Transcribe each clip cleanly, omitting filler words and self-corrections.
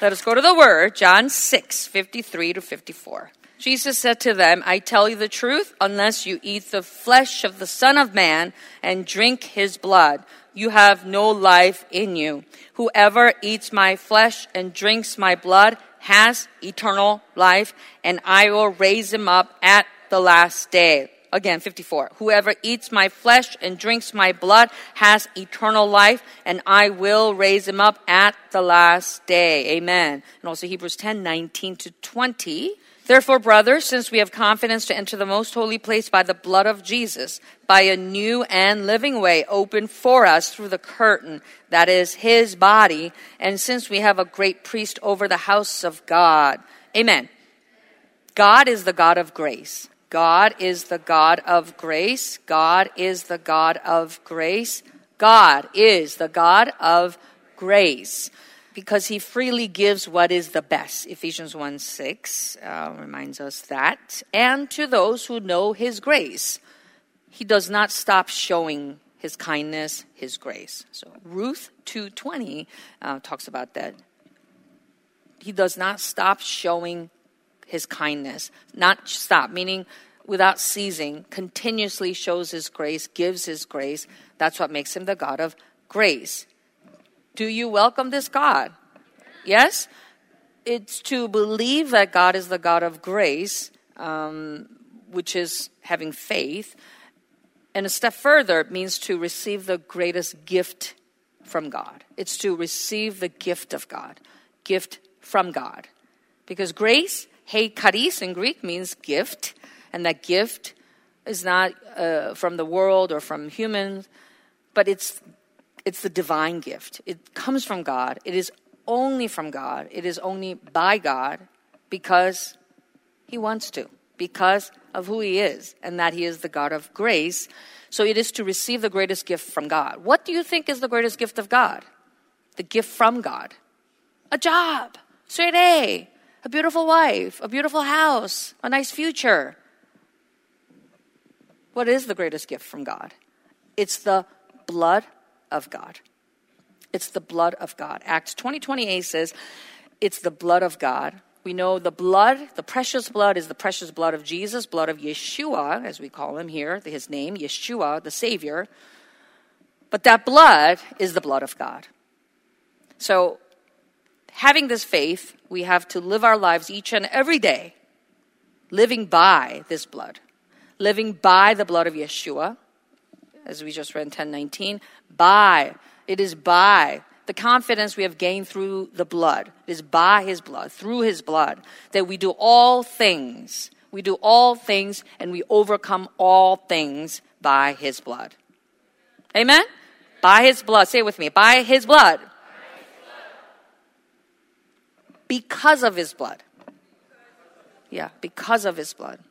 Let us go to the Word, John 6:53 to 54. Jesus said to them, I tell you the truth, unless you eat the flesh of the Son of Man and drink his blood, you have no life in you. Whoever eats my flesh and drinks my blood has eternal life, and I will raise him up at the last day. Again, 54. Whoever eats my flesh and drinks my blood has eternal life, and I will raise him up at the last day. Amen. And also Hebrews 10:19 to 20. Therefore, brothers, since we have confidence to enter the most holy place by the blood of Jesus, by a new and living way opened for us through the curtain, that is his body, and since we have a great priest over the house of God. Amen. God is the God of grace. God is the God of grace. God is the God of grace. God is the God of grace. Because he freely gives what is the best. Ephesians 1:6 reminds us that. And to those who know his grace, he does not stop showing his kindness, his grace. So Ruth 2:20 talks about that. He does not stop showing his kindness. Not stop, meaning without ceasing, continuously shows his grace, gives his grace. That's what makes him the God of grace. Do you welcome this God? Yes? It's to believe that God is the God of grace, which is having faith. And a step further, it means to receive the greatest gift from God. It's to receive the gift of God, gift from God. Because grace, charis in Greek, means gift. And that gift is not from the world or from humans, but it's the divine gift. It comes from God. It is only from God. It is only by God because he wants to, because of who he is, and that he is the God of grace. So it is to receive the greatest gift from God. What do you think is the greatest gift of God? The gift from God. A job, straight A, a beautiful wife, a beautiful house, a nice future. What is the greatest gift from God? It's the blood of God. It's the blood of God. Acts 20:28 says, it's the blood of God. We know the blood, the precious blood is the precious blood of Jesus, blood of Yeshua, as we call him here, his name, Yeshua, the Savior. But that blood is the blood of God. So, having this faith, we have to live our lives each and every day, living by this blood, living by the blood of Yeshua, as we just read in 10:19, it is by the confidence we have gained through the blood. It is by his blood, through his blood, that we do all things. We do all things and we overcome all things by his blood. Amen? By his blood. Say it with me. By his blood. Because of his blood. Yeah, because of his blood.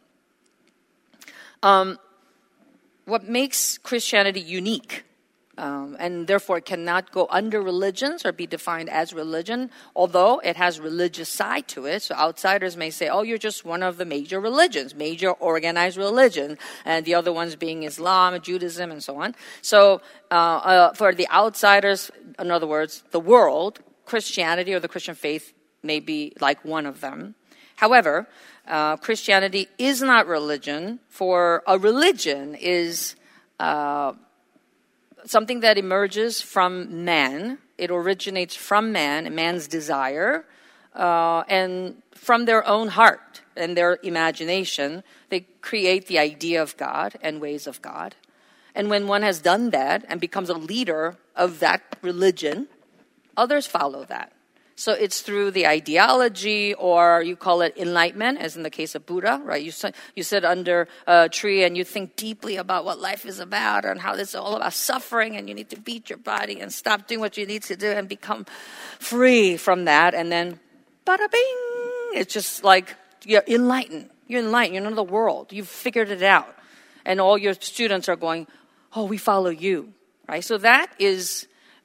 What makes Christianity unique, and therefore it cannot go under religions or be defined as religion, although it has religious side to it. So outsiders may say, oh, you're just one of the major religions, major organized religion, and the other ones being Islam, Judaism, and so on. So for the outsiders, in other words, the world, Christianity or the Christian faith may be like one of them. However, Christianity is not religion, for a religion is something that emerges from man. It originates from man, man's desire, and from their own heart and their imagination. They create the idea of God and ways of God. And when one has done that and becomes a leader of that religion, others follow that. So it's through the ideology, or you call it enlightenment, as in the case of Buddha, right? You sit under a tree and you think deeply about what life is about and how it's all about suffering, and you need to beat your body and stop doing what you need to do and become free from that. And then, bada bing! It's just like you're enlightened. You're enlightened. You're in the world. You've figured it out. And all your students are going, oh, we follow you, right? So that is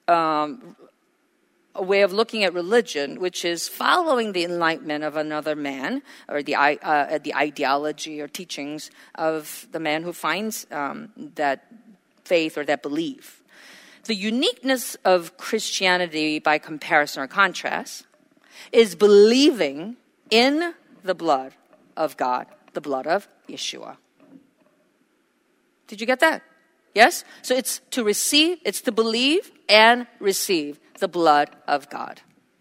a way of looking at religion, which is following the enlightenment of another man, or the ideology or teachings of the man who finds that faith or that belief. The uniqueness of Christianity by comparison or contrast is believing in the blood of God, the blood of Yeshua. Did you get that? Yes? So it's to receive, it's to believe and receive the blood of God.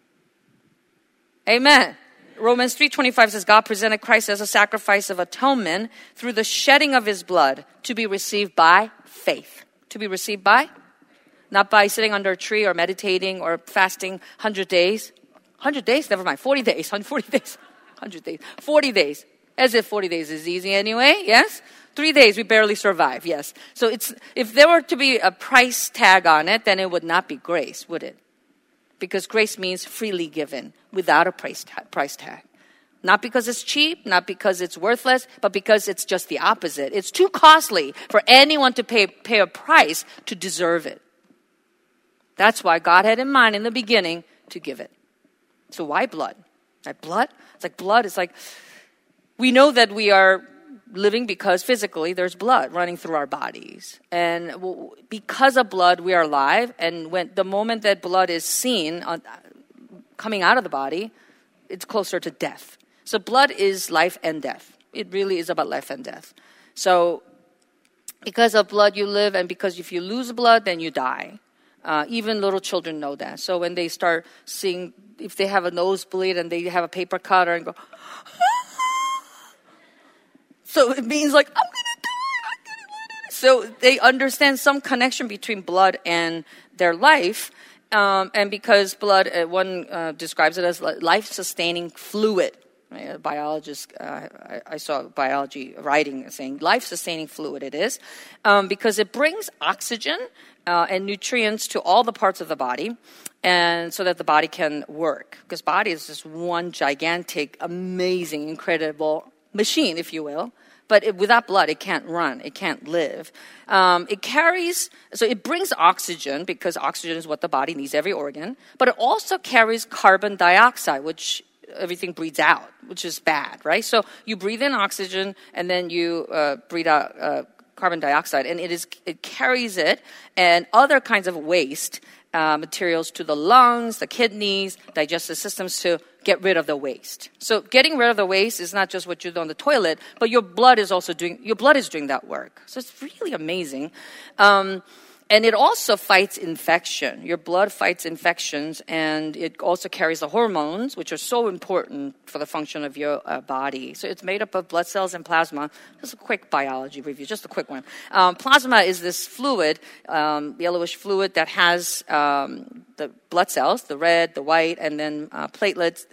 Amen. Romans 3:25 says, God presented Christ as a sacrifice of atonement through the shedding of his blood to be received by faith. To be received by? Not by sitting under a tree or meditating or fasting 100 days. 100 days? Never mind. 40 days. 140 days. 100 days. 40 days. As if 40 days is easy anyway. Yes? 3 days we barely survive. Yes. So if there were to be a price tag on it, then it would not be grace, would it? Because grace means freely given without a price tag. Not because it's cheap, not because it's worthless, but because it's just the opposite. It's too costly for anyone to pay a price to deserve it. That's why God had in mind in the beginning to give it. So why blood? Like blood? It's like we know that we are living because physically there's blood running through our bodies. And because of blood, we are alive. And when the moment that blood is seen coming out of the body, it's closer to death. So blood is life and death. It really is about life and death. So because of blood you live, and because if you lose blood, then you die. Even little children know that. So when they start seeing, if they have a nosebleed and they have a paper cutter and go, so it means like, I'm going to die. So they understand some connection between blood and their life. And because blood, one describes it as life-sustaining fluid. Right? A biologist, I saw biology writing saying life-sustaining fluid it is. Because it brings oxygen and nutrients to all the parts of the body, and so that the body can work. Because body is just one gigantic, amazing, incredible machine, if you will. But without blood, it can't run. It can't live. It brings oxygen, because oxygen is what the body needs, every organ. But it also carries carbon dioxide, which everything breathes out, which is bad, right? So you breathe in oxygen, and then you breathe out carbon dioxide. And it carries it and other kinds of waste materials to the lungs, the kidneys, digestive systems to get rid of the waste. So getting rid of the waste is not just what you do on the toilet, but your blood is doing that work. So it's really amazing. And it also fights infection. Your blood fights infections, and it also carries the hormones, which are so important for the function of your body. So it's made up of blood cells and plasma. Just a quick biology review, just a quick one. Plasma is this fluid, yellowish fluid that has the blood cells, the red, the white, and then platelets,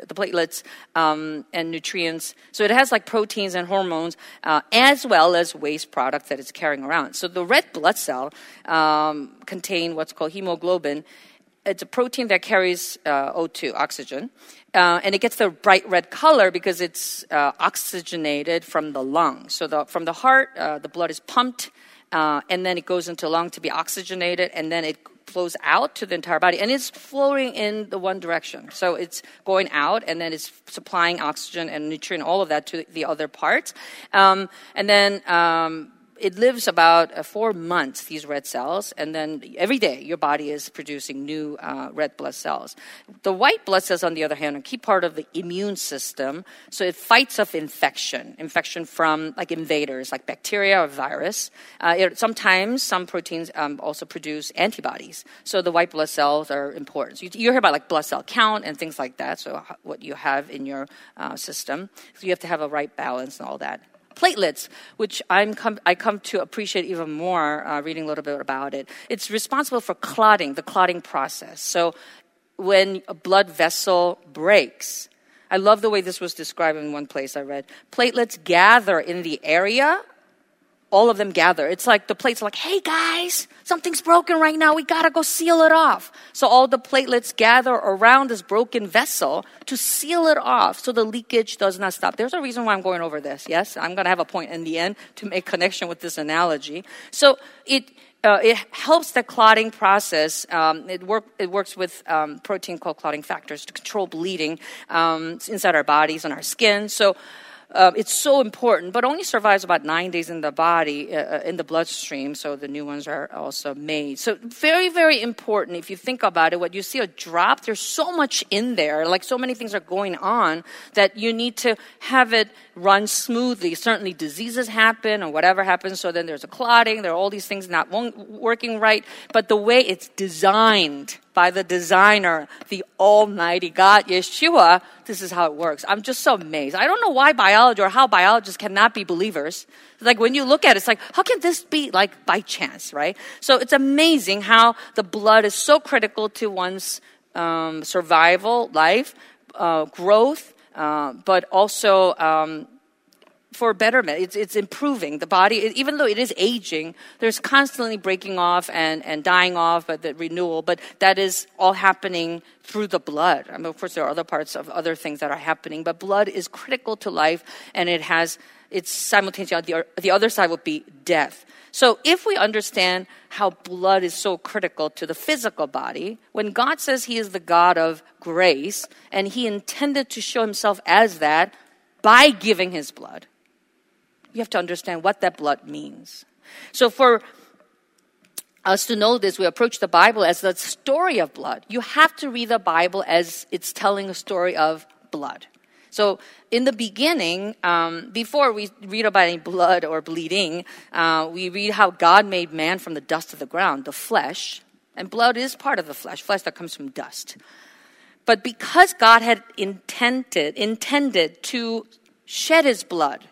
and nutrients. So it has like proteins and hormones, as well as waste products that it's carrying around. So the red blood cell contain what's called hemoglobin. It's a protein that carries O2, oxygen, and it gets the bright red color because it's oxygenated from the lungs. So from the heart, the blood is pumped, and then it goes into the lung to be oxygenated, and then it flows out to the entire body, and it's flowing in the one direction. So it's going out, and then it's supplying oxygen and nutrient, all of that to the other parts. And then it lives about 4 months, these red cells, and then every day your body is producing new red blood cells. The white blood cells, on the other hand, are a key part of the immune system, so it fights off infection from like invaders, like bacteria or virus. Sometimes some proteins also produce antibodies, so the white blood cells are important. So you hear about like blood cell count and things like that, so what you have in your system. So you have to have a right balance and all that. Platelets, which I come to appreciate even more reading a little bit about it. It's responsible for clotting, the clotting process. So when a blood vessel breaks, I love the way this was described in one place I read. Platelets gather in the area. All of them gather. It's like the plates are like, hey guys, something's broken right now. We gotta go seal it off. So all the platelets gather around this broken vessel to seal it off so the leakage does not stop. There's a reason why I'm going over this. Yes, I'm gonna have a point in the end to make connection with this analogy. So it helps the clotting process. It works with protein called clotting factors to control bleeding inside our bodies and our skin. So it's so important, but only survives about 9 days in the body, in the bloodstream. So the new ones are also made. So very, very important. If you think about it, when you see a drop, there's so much in there, like so many things are going on that you need to have it run smoothly. Certainly diseases happen or whatever happens. So then there's a clotting. There are all these things not working right. But the way it's designed by the designer, the Almighty God, Yeshua, this is how it works. I'm just so amazed. I don't know why biology or how biologists cannot be believers. Like when you look at it, it's like, how can this be like by chance, right? So it's amazing how the blood is so critical to one's survival, life, growth, but also for betterment. It's improving the body. Even though it is aging, there's constantly breaking off and dying off, but the renewal. But that is all happening through the blood. I mean, of course, there are other parts of other things that are happening, but blood is critical to life, and it's simultaneously, the other side would be death. So if we understand how blood is so critical to the physical body, when God says he is the God of grace, and he intended to show himself as that by giving his blood, you have to understand what that blood means. So for us to know this, we approach the Bible as the story of blood. You have to read the Bible as it's telling a story of blood. So in the beginning, before we read about any blood or bleeding, we read how God made man from the dust of the ground, the flesh. And blood is part of the flesh that comes from dust. But because God had intended to shed his blood,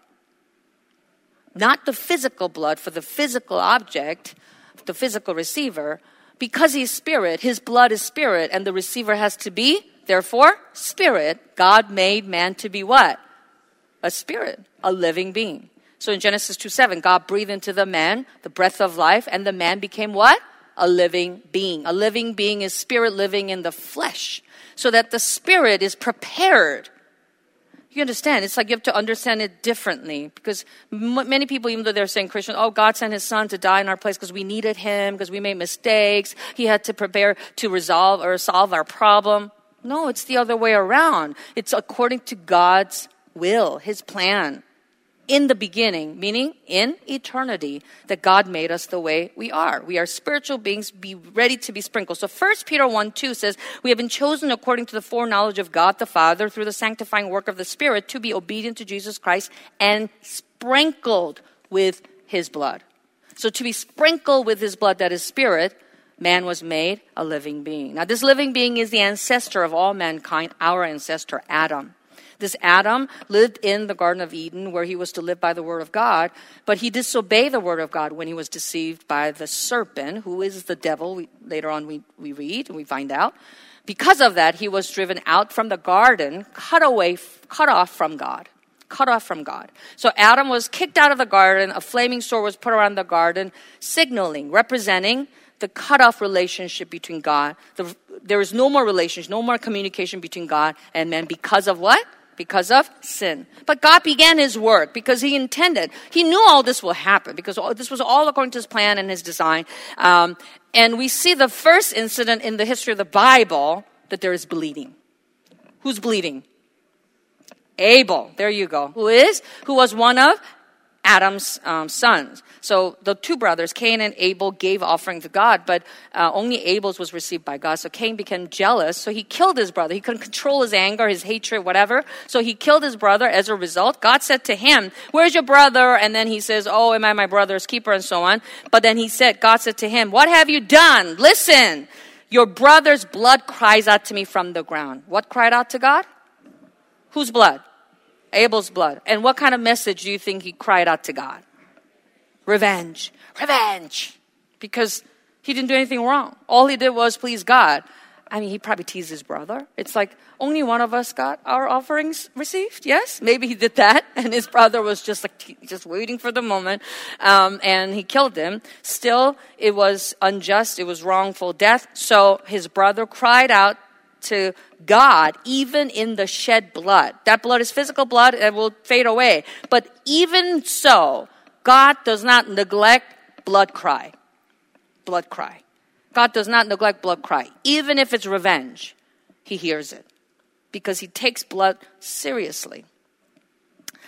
not the physical blood for the physical object, the physical receiver, because he's spirit, his blood is spirit, and the receiver has to be, therefore, spirit. God made man to be what? A spirit, a living being. So in Genesis 2:7, God breathed into the man the breath of life, and the man became what? A living being. A living being is spirit living in the flesh, so that the spirit is prepared. You understand? It's like you have to understand it differently, because many people, even though they're saying Christian, oh, God sent his son to die in our place because we needed him, because we made mistakes. He had to prepare to resolve or solve our problem. No, it's the other way around. It's according to God's will, his plan. In the beginning, meaning in eternity, that God made us the way we are. We are spiritual beings, be ready to be sprinkled. So 1 Peter 1:2 says, we have been chosen according to the foreknowledge of God the Father through the sanctifying work of the Spirit to be obedient to Jesus Christ and sprinkled with his blood. So to be sprinkled with his blood, that is spirit, man was made a living being. Now this living being is the ancestor of all mankind, our ancestor Adam. This Adam lived in the Garden of Eden where he was to live by the word of God, but he disobeyed the word of God when he was deceived by the serpent, who is the devil. Later on we read and we find out. Because of that, he was driven out from the garden, cut off from God. Cut off from God. So Adam was kicked out of the garden. A flaming sword was put around the garden, signaling, representing the cut-off relationship between God. There is no more relationship, no more communication between God and man because of what? Because of sin. But God began his work because he intended. He knew all this will happen because this was all according to his plan and his design. And we see the first incident in the history of the Bible that there is bleeding. Who's bleeding? Abel. There you go. Who was one of Adam's sons. So the two brothers, Cain and Abel, gave offering to God, but only Abel's was received by God. So Cain became jealous, so he killed his brother. He couldn't control his anger, his hatred, whatever. So he killed his brother. As a result, God said to him, where's your brother? And then he says, oh, am I my brother's keeper? And so on. But then God said to him, what have you done? Listen, your brother's blood cries out to me from the ground. What cried out to God? Whose blood? Abel's blood. And what kind of message do you think he cried out to God? Revenge. Revenge. Because he didn't do anything wrong. All he did was please God. I mean, he probably teased his brother. It's like, only one of us got our offerings received. Yes, maybe he did that. And his brother was just waiting for the moment. And he killed him. Still, it was unjust. It was wrongful death. So his brother cried out to God, even in the shed blood. That blood is physical blood and will fade away. But even so, God does not neglect blood cry. Blood cry. God does not neglect blood cry. Even if it's revenge, he hears it. Because he takes blood seriously.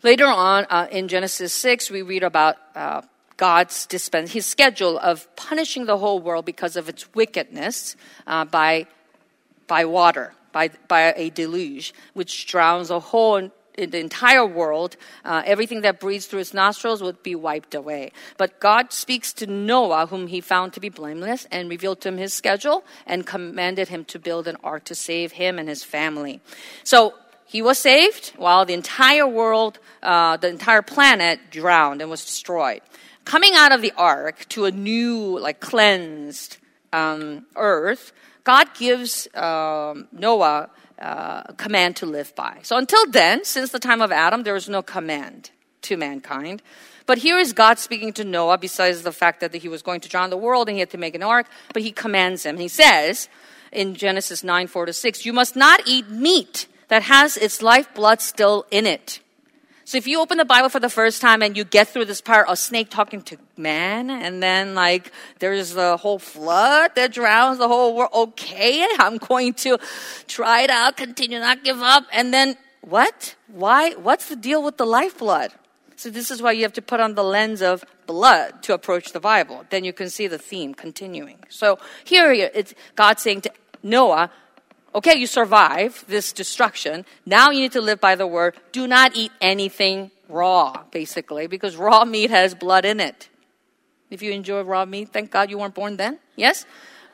Later on in Genesis 6, we read about God's his schedule of punishing the whole world because of its wickedness by water, by a deluge, which drowns the entire world. Everything that breathes through its nostrils would be wiped away. But God speaks to Noah, whom he found to be blameless, and revealed to him his schedule and commanded him to build an ark to save him and his family. So he was saved while the entire world, the entire planet drowned and was destroyed. Coming out of the ark to a new, cleansed earth, God gives Noah a command to live by. So until then, since the time of Adam, there was no command to mankind. But here is God speaking to Noah, besides the fact that he was going to drown the world and he had to make an ark, but he commands him. He says in Genesis 9:4-6, "You must not eat meat that has its lifeblood still in it." So if you open the Bible for the first time and you get through this part, a snake talking to man, and then there's the whole flood that drowns the whole world. Okay, I'm going to try it out, continue, not give up. And then what? Why? What's the deal with the lifeblood? So this is why you have to put on the lens of blood to approach the Bible. Then you can see the theme continuing. So here it's God saying to Noah, okay, you survive this destruction. Now you need to live by the word. Do not eat anything raw, basically, because raw meat has blood in it. If you enjoy raw meat, thank God you weren't born then. Yes?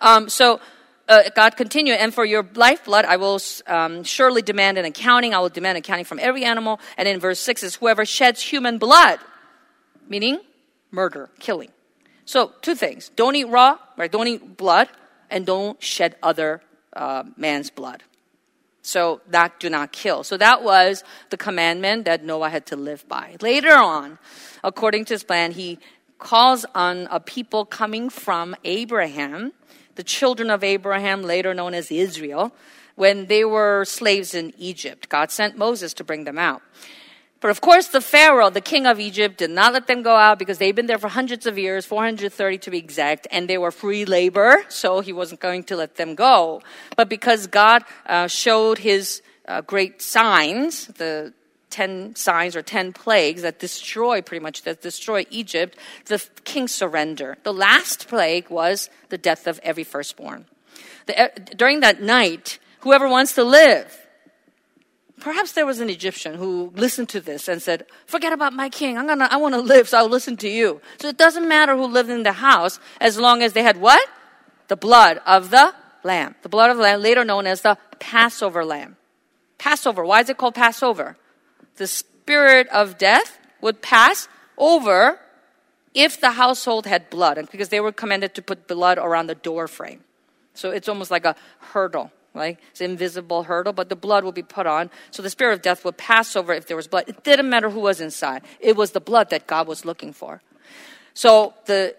God continued, "And for your lifeblood, I will surely demand an accounting. I will demand accounting from every animal." And in verse 6 is, "Whoever sheds human blood," meaning murder, killing. So two things. Don't eat raw, right? Don't eat blood, and don't shed other man's blood. So that do not kill. So that was the commandment that Noah had to live by. Later on, according to his plan, he calls on a people coming from Abraham, the children of Abraham, later known as Israel, when they were slaves in Egypt. God sent Moses to bring them out. But of course, the Pharaoh, the king of Egypt, did not let them go out because they'd been there for hundreds of years, 430 to be exact, and they were free labor, so he wasn't going to let them go. But because God showed his great signs, the 10 signs or 10 plagues that destroy Egypt, the king surrendered. The last plague was the death of every firstborn. During that night, whoever wants to live, perhaps there was an Egyptian who listened to this and said, "Forget about my king. I want to live, so I'll listen to you." So it doesn't matter who lived in the house as long as they had what? The blood of the lamb. The blood of the lamb, later known as the Passover lamb. Passover. Why is it called Passover? The spirit of death would pass over if the household had blood, and because they were commanded to put blood around the door frame. So it's almost like a hurdle. Right? It's an invisible hurdle, but the blood will be put on. So the spirit of death would pass over if there was blood. It didn't matter who was inside. It was the blood that God was looking for. So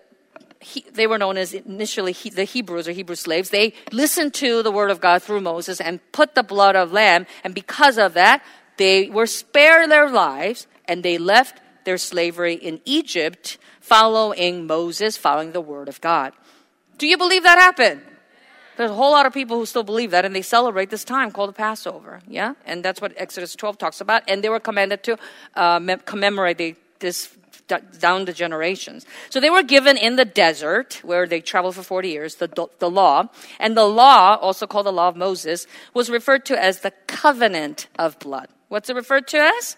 they were known as initially the Hebrews or Hebrew slaves. They listened to the word of God through Moses and put the blood of lamb. And because of that, they were spared their lives and they left their slavery in Egypt following Moses, following the word of God. Do you believe that happened? There's a whole lot of people who still believe that, and they celebrate this time called the Passover. Yeah? And that's what Exodus 12 talks about. And they were commanded to commemorate this down the generations. So they were given in the desert, where they traveled for 40 years, the law. And the law, also called the law of Moses, was referred to as the covenant of blood. What's it referred to as?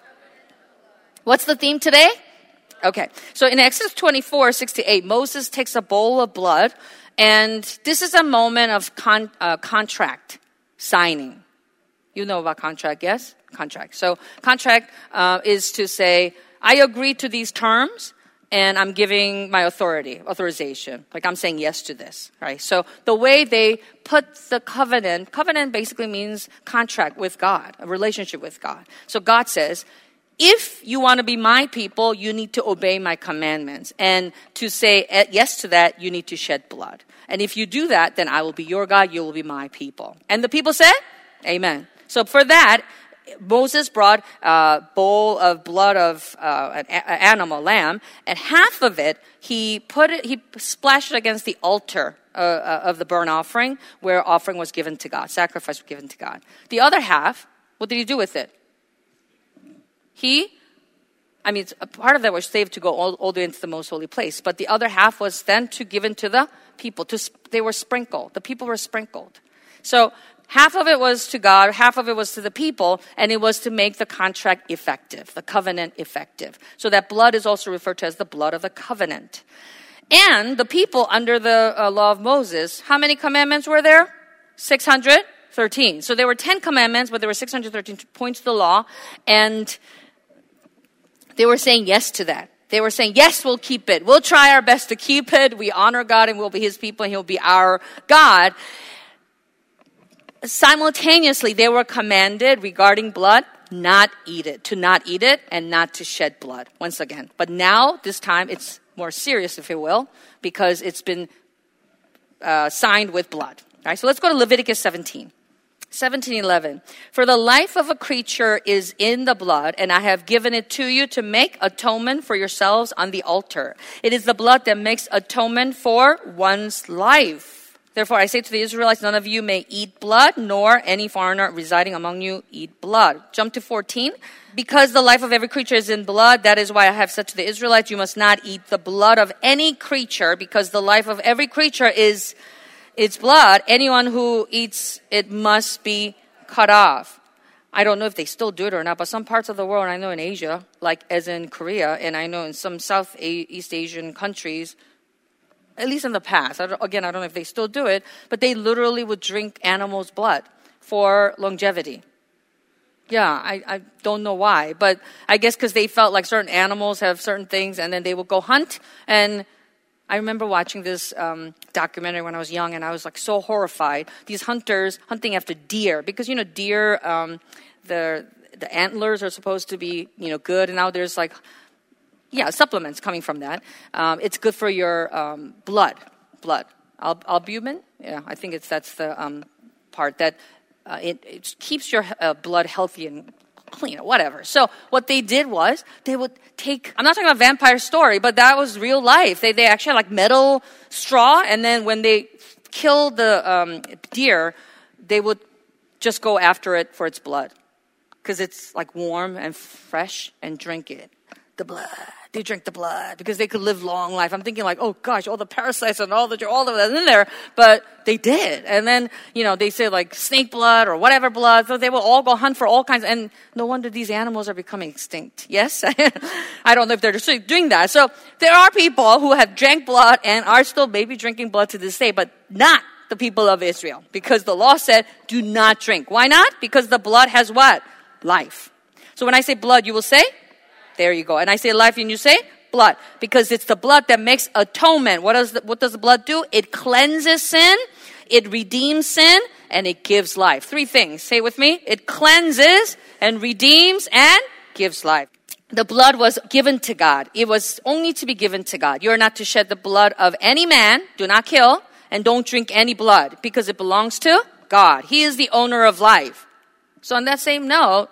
What's the theme today? Okay. So in Exodus 24:6-8, Moses takes a bowl of blood. And this is a moment of contract signing. You know about contract, yes? Contract. So contract is to say, I agree to these terms, and I'm giving my authorization. Like I'm saying yes to this, right? So the way they put the covenant basically means contract with God, a relationship with God. So God says, if you want to be my people, you need to obey my commandments. And to say yes to that, you need to shed blood. And if you do that, then I will be your God, you will be my people. And the people said, amen. So for that, Moses brought a bowl of blood of an animal, lamb, and half of it, he splashed it against the altar of the burnt offering, where offering was given to God, sacrifice was given to God. The other half, what did he do with it? He I mean, a part of that was saved to go all the way into the most holy place. But the other half was then to give to the people. They were sprinkled. The people were sprinkled. So half of it was to God, half of it was to the people, and it was to make the contract effective, the covenant effective. So that blood is also referred to as the blood of the covenant. And the people under the law of Moses, how many commandments were there? 613. So there were 10 commandments, but there were 613 points to the law. And they were saying yes to that. They were saying, yes, we'll keep it. We'll try our best to keep it. We honor God and we'll be his people and he'll be our God. Simultaneously, they were commanded regarding blood, not eat it, to not eat it and not to shed blood once again. But now, this time, it's more serious, if you will, because it's been signed with blood. All right, so let's go to Leviticus 17. 17:11. For the life of a creature is in the blood, and I have given it to you to make atonement for yourselves on the altar. It is the blood that makes atonement for one's life. Therefore, I say to the Israelites, none of you may eat blood, nor any foreigner residing among you eat blood. Jump to 14. Because the life of every creature is in blood, that is why I have said to the Israelites, you must not eat the blood of any creature, because the life of every creature is its blood. Anyone who eats it must be cut off. I don't know if they still do it or not, but some parts of the world, I know in Asia, like as in Korea, and I know in some Southeast Asian countries, at least in the past, I don't know if they still do it, but they literally would drink animals' blood for longevity. Yeah, I don't know why, but I guess because they felt like certain animals have certain things, and then they would go hunt. And I remember watching this documentary when I was young, and I was like so horrified. These hunters hunting after deer, because deer, the antlers are supposed to be good, and now there's supplements coming from that. It's good for your blood. Albumin? Yeah, I think that's the part that it keeps your blood healthy and clean, whatever. So what they did was they would take, I'm not talking about vampire story, but that was real life. They actually had metal straw, and then when they killed the deer, they would just go after it for its blood because it's warm and fresh and drink it. The blood. They drink the blood because they could live long life. I'm thinking oh gosh, all the parasites and all of that in there, but they did. And then, they say snake blood or whatever blood. So they will all go hunt for all kinds. And no wonder these animals are becoming extinct. Yes? I don't know if they're just doing that. So there are people who have drank blood and are still maybe drinking blood to this day, but not the people of Israel, because the law said, do not drink. Why not? Because the blood has what? Life. So when I say blood, you will say? There you go. And I say life and you say blood, because it's the blood that makes atonement. What does the blood do? It cleanses sin, it redeems sin, and it gives life. 3 things. Say it with me. It cleanses and redeems and gives life. The blood was given to God. It was only to be given to God. You are not to shed the blood of any man. Do not kill, and don't drink any blood, because it belongs to God. He is the owner of life. So on that same note,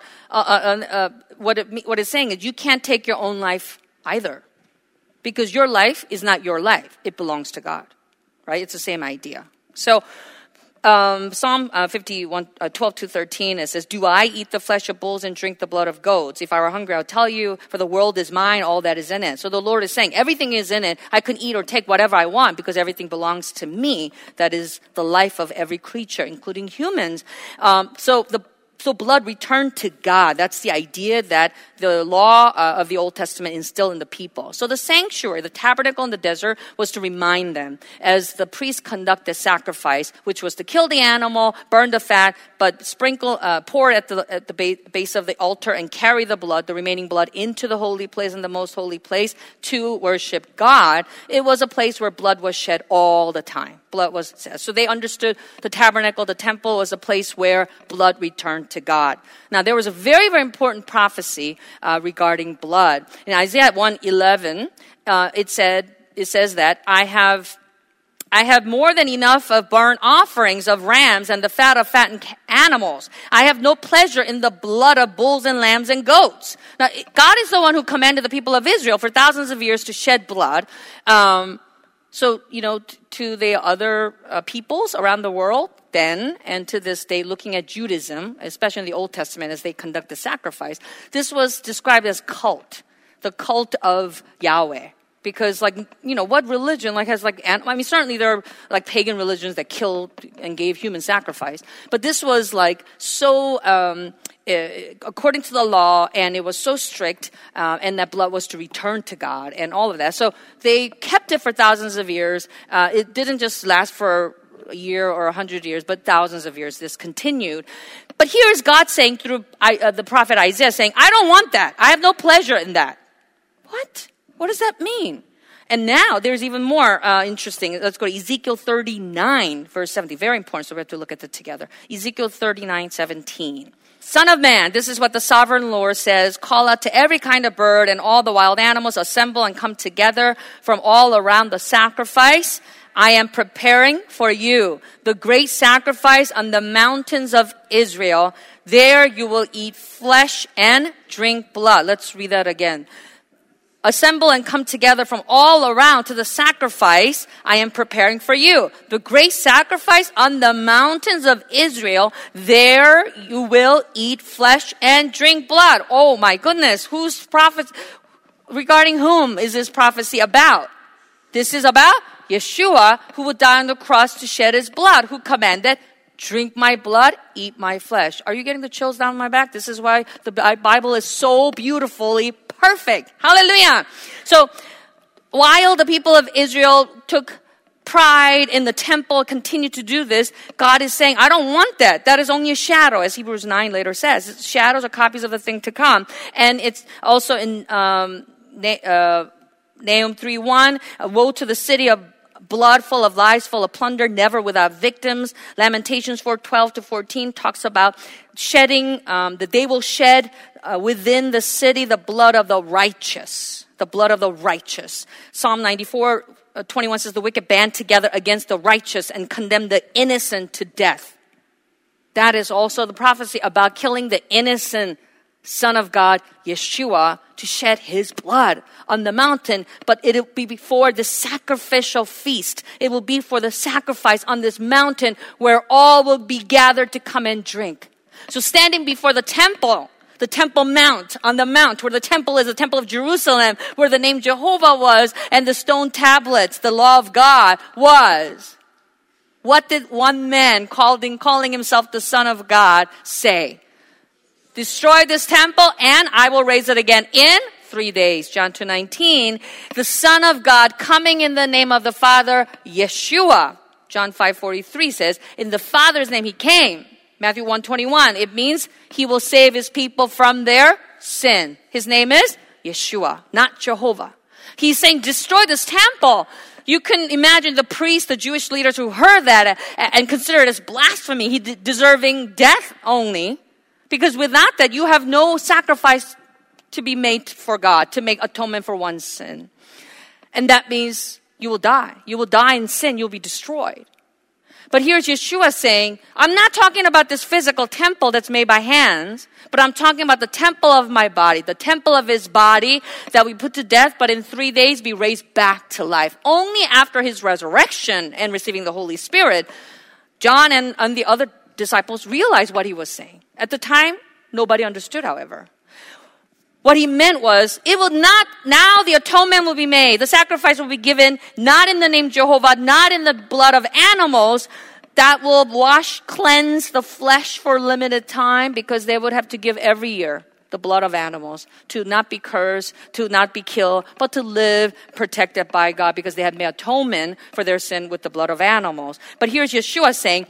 what it's saying is you can't take your own life either, because your life is not your life. It belongs to God, right? It's the same idea. So Psalm 51, 12-13, it says, do I eat the flesh of bulls and drink the blood of goats? If I were hungry, I'll tell you, for the world is mine, all that is in it. So the Lord is saying, everything is in it. I can eat or take whatever I want because everything belongs to me. That is the life of every creature, including humans. So blood returned to God. That's the idea that the law of the Old Testament instilled in the people. So the sanctuary, the tabernacle in the desert, was to remind them as the priest conducted sacrifice, which was to kill the animal, burn the fat, but pour it at the base of the altar and carry the blood, the remaining blood, into the holy place and the most holy place to worship God. It was a place where blood was shed all the time. So they understood the tabernacle, the temple, was a place where blood returned to God. Now, there was a very, very important prophecy regarding blood. In Isaiah 1:11, it says that I have more than enough of burnt offerings of rams and the fat of fattened animals. I have no pleasure in the blood of bulls and lambs and goats. Now, God is the one who commanded the people of Israel for thousands of years to shed blood. So, to the other peoples around the world then and to this day, looking at Judaism, especially in the Old Testament as they conduct the sacrifice, this was described as cult. the cult of Yahweh. Because what religion has certainly there are pagan religions that killed and gave human sacrifice. But this was so, according to the law, and it was so strict, and that blood was to return to God and all of that. So they kept it for thousands of years. It didn't just last for a year or 100 years, but thousands of years. This continued. But here's God saying through the prophet Isaiah saying, I don't want that. I have no pleasure in that. What? What does that mean? And now there's even more interesting. Let's go to Ezekiel 39, verse 17. Very important, so we have to look at it together. Ezekiel 39, 17. Son of man, this is what the sovereign Lord says. Call out to every kind of bird and all the wild animals. Assemble and come together from all around the sacrifice. I am preparing for you the great sacrifice on the mountains of Israel. There you will eat flesh and drink blood. Let's read that again. Assemble and come together from all around to the sacrifice I am preparing for you. The great sacrifice on the mountains of Israel. There you will eat flesh and drink blood. Oh my goodness. Regarding whom is this prophecy about? This is about Yeshua, who would die on the cross to shed his blood, who commanded, drink my blood, eat my flesh. Are you getting the chills down my back? This is why the Bible is so beautifully perfect. Hallelujah. So while the people of Israel took pride in the temple, continued to do this, God is saying, I don't want that. That is only a shadow, as Hebrews 9 later says. Shadows are copies of the thing to come. And it's also in Nahum 3:1, woe to the city of blood, full of lies, full of plunder, never without victims. Lamentations 4:12-14 talks about shedding, that they will shed within the city the blood of the righteous. The blood of the righteous. Psalm 94:21 says, the wicked band together against the righteous and condemn the innocent to death. That is also the prophecy about killing the innocent Son of God, Yeshua, to shed his blood on the mountain. But it will be before the sacrificial feast. It will be for the sacrifice on this mountain where all will be gathered to come and drink. So standing before the temple mount, on the mount where the temple is, the temple of Jerusalem, where the name Jehovah was, and the stone tablets, the law of God was. What did one man calling himself the Son of God say? Destroy this temple and I will raise it again in 3 days. John 2:19. The Son of God coming in the name of the Father, Yeshua. John 5:43 says, in the Father's name he came. Matthew 1:21. It means he will save his people from their sin. His name is Yeshua, not Jehovah. He's saying, destroy this temple. You can imagine the priests, the Jewish leaders who heard that and consider it as blasphemy. He deserving death only. Because without that, you have no sacrifice to be made for God, to make atonement for one's sin. And that means you will die. You will die in sin. You'll be destroyed. But here's Yeshua saying, I'm not talking about this physical temple that's made by hands, but I'm talking about the temple of my body, the temple of his body that we put to death, but in 3 days be raised back to life. Only after his resurrection and receiving the Holy Spirit, John and the other disciples realized what he was saying. At the time, nobody understood, however. What he meant was, it will not, now the atonement will be made. The sacrifice will be given, not in the name Jehovah, not in the blood of animals, that will cleanse the flesh for a limited time, because they would have to give every year the blood of animals to not be cursed, to not be killed, but to live protected by God, because they had made atonement for their sin with the blood of animals. But here's Yeshua saying,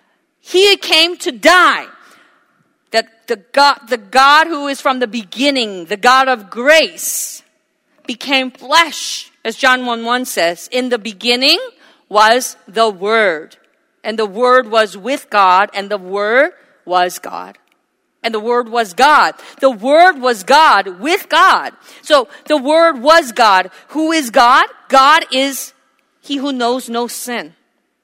he came to die. That the God who is from the beginning, the God of grace, became flesh. As John 1:1 says, in the beginning was the Word. And the Word was with God, and the Word was God. And the Word was God. The Word was God with God. So the Word was God. Who is God? God is he who knows no sin.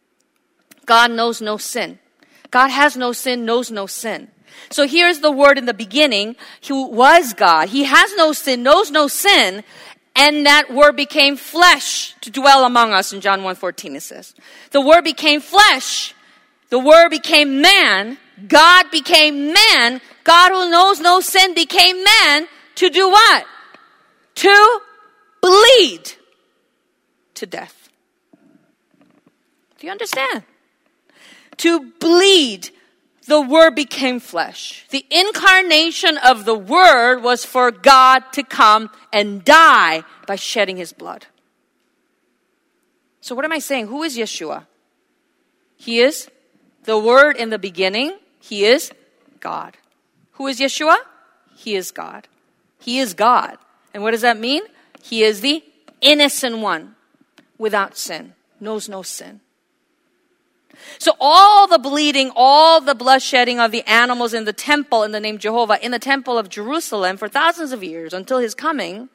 God knows no sin. God has no sin, knows no sin. So here's the Word in the beginning, who was God. He has no sin, knows no sin, and that Word became flesh to dwell among us. In John 1:14 it says, the Word became flesh. The Word became man. God became man. God who knows no sin became man to do what? to bleed to death. Do you understand? To bleed. The Word became flesh. The incarnation of the Word was for God to come and die by shedding His blood. So what am I saying? Who is Yeshua? He is the Word in the beginning. He is God. Who is Yeshua? He is God. He is God. And what does that mean? He is the innocent one, without sin, knows no sin. So all the bleeding, all the bloodshedding of the animals in the temple in the name Jehovah, in the temple of Jerusalem for thousands of years until His coming,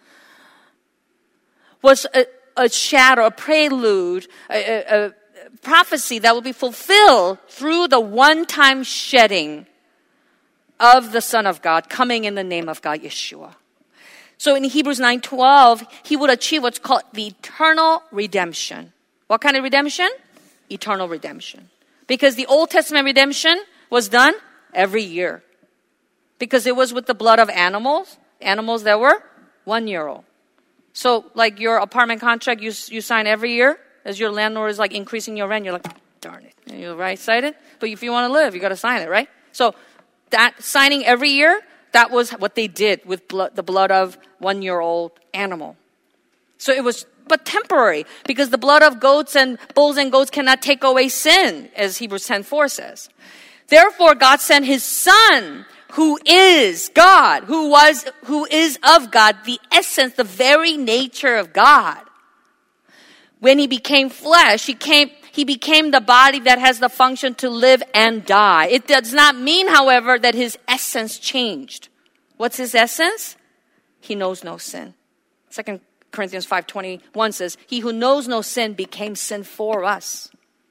was a shadow, a prelude, a prophecy that will be fulfilled through the one-time shedding of the Son of God, coming in the name of God, Yeshua. So in Hebrews 9:12, He would achieve what's called the eternal redemption. What kind of redemption? Eternal redemption. Because the Old Testament redemption was done every year. Because it was with the blood of animals that were 1 year old. So like your apartment contract you sign every year, as your landlord is like increasing your rent, you're like, darn it. And you're right excited. But if you want to live, you got to sign it, right? So that signing every year, that was what they did with the blood of 1 year old animal. So it was but temporary, because the blood of goats and bulls and goats cannot take away sin, as Hebrews 10:4 says. Therefore, God sent His Son, who is God, who is of God, the essence, the very nature of God. When He became flesh, He became the body that has the function to live and die. It does not mean, however, that His essence changed. What's His essence? He knows no sin. 2 Corinthians 5:21 says, He who knows no sin became sin for us.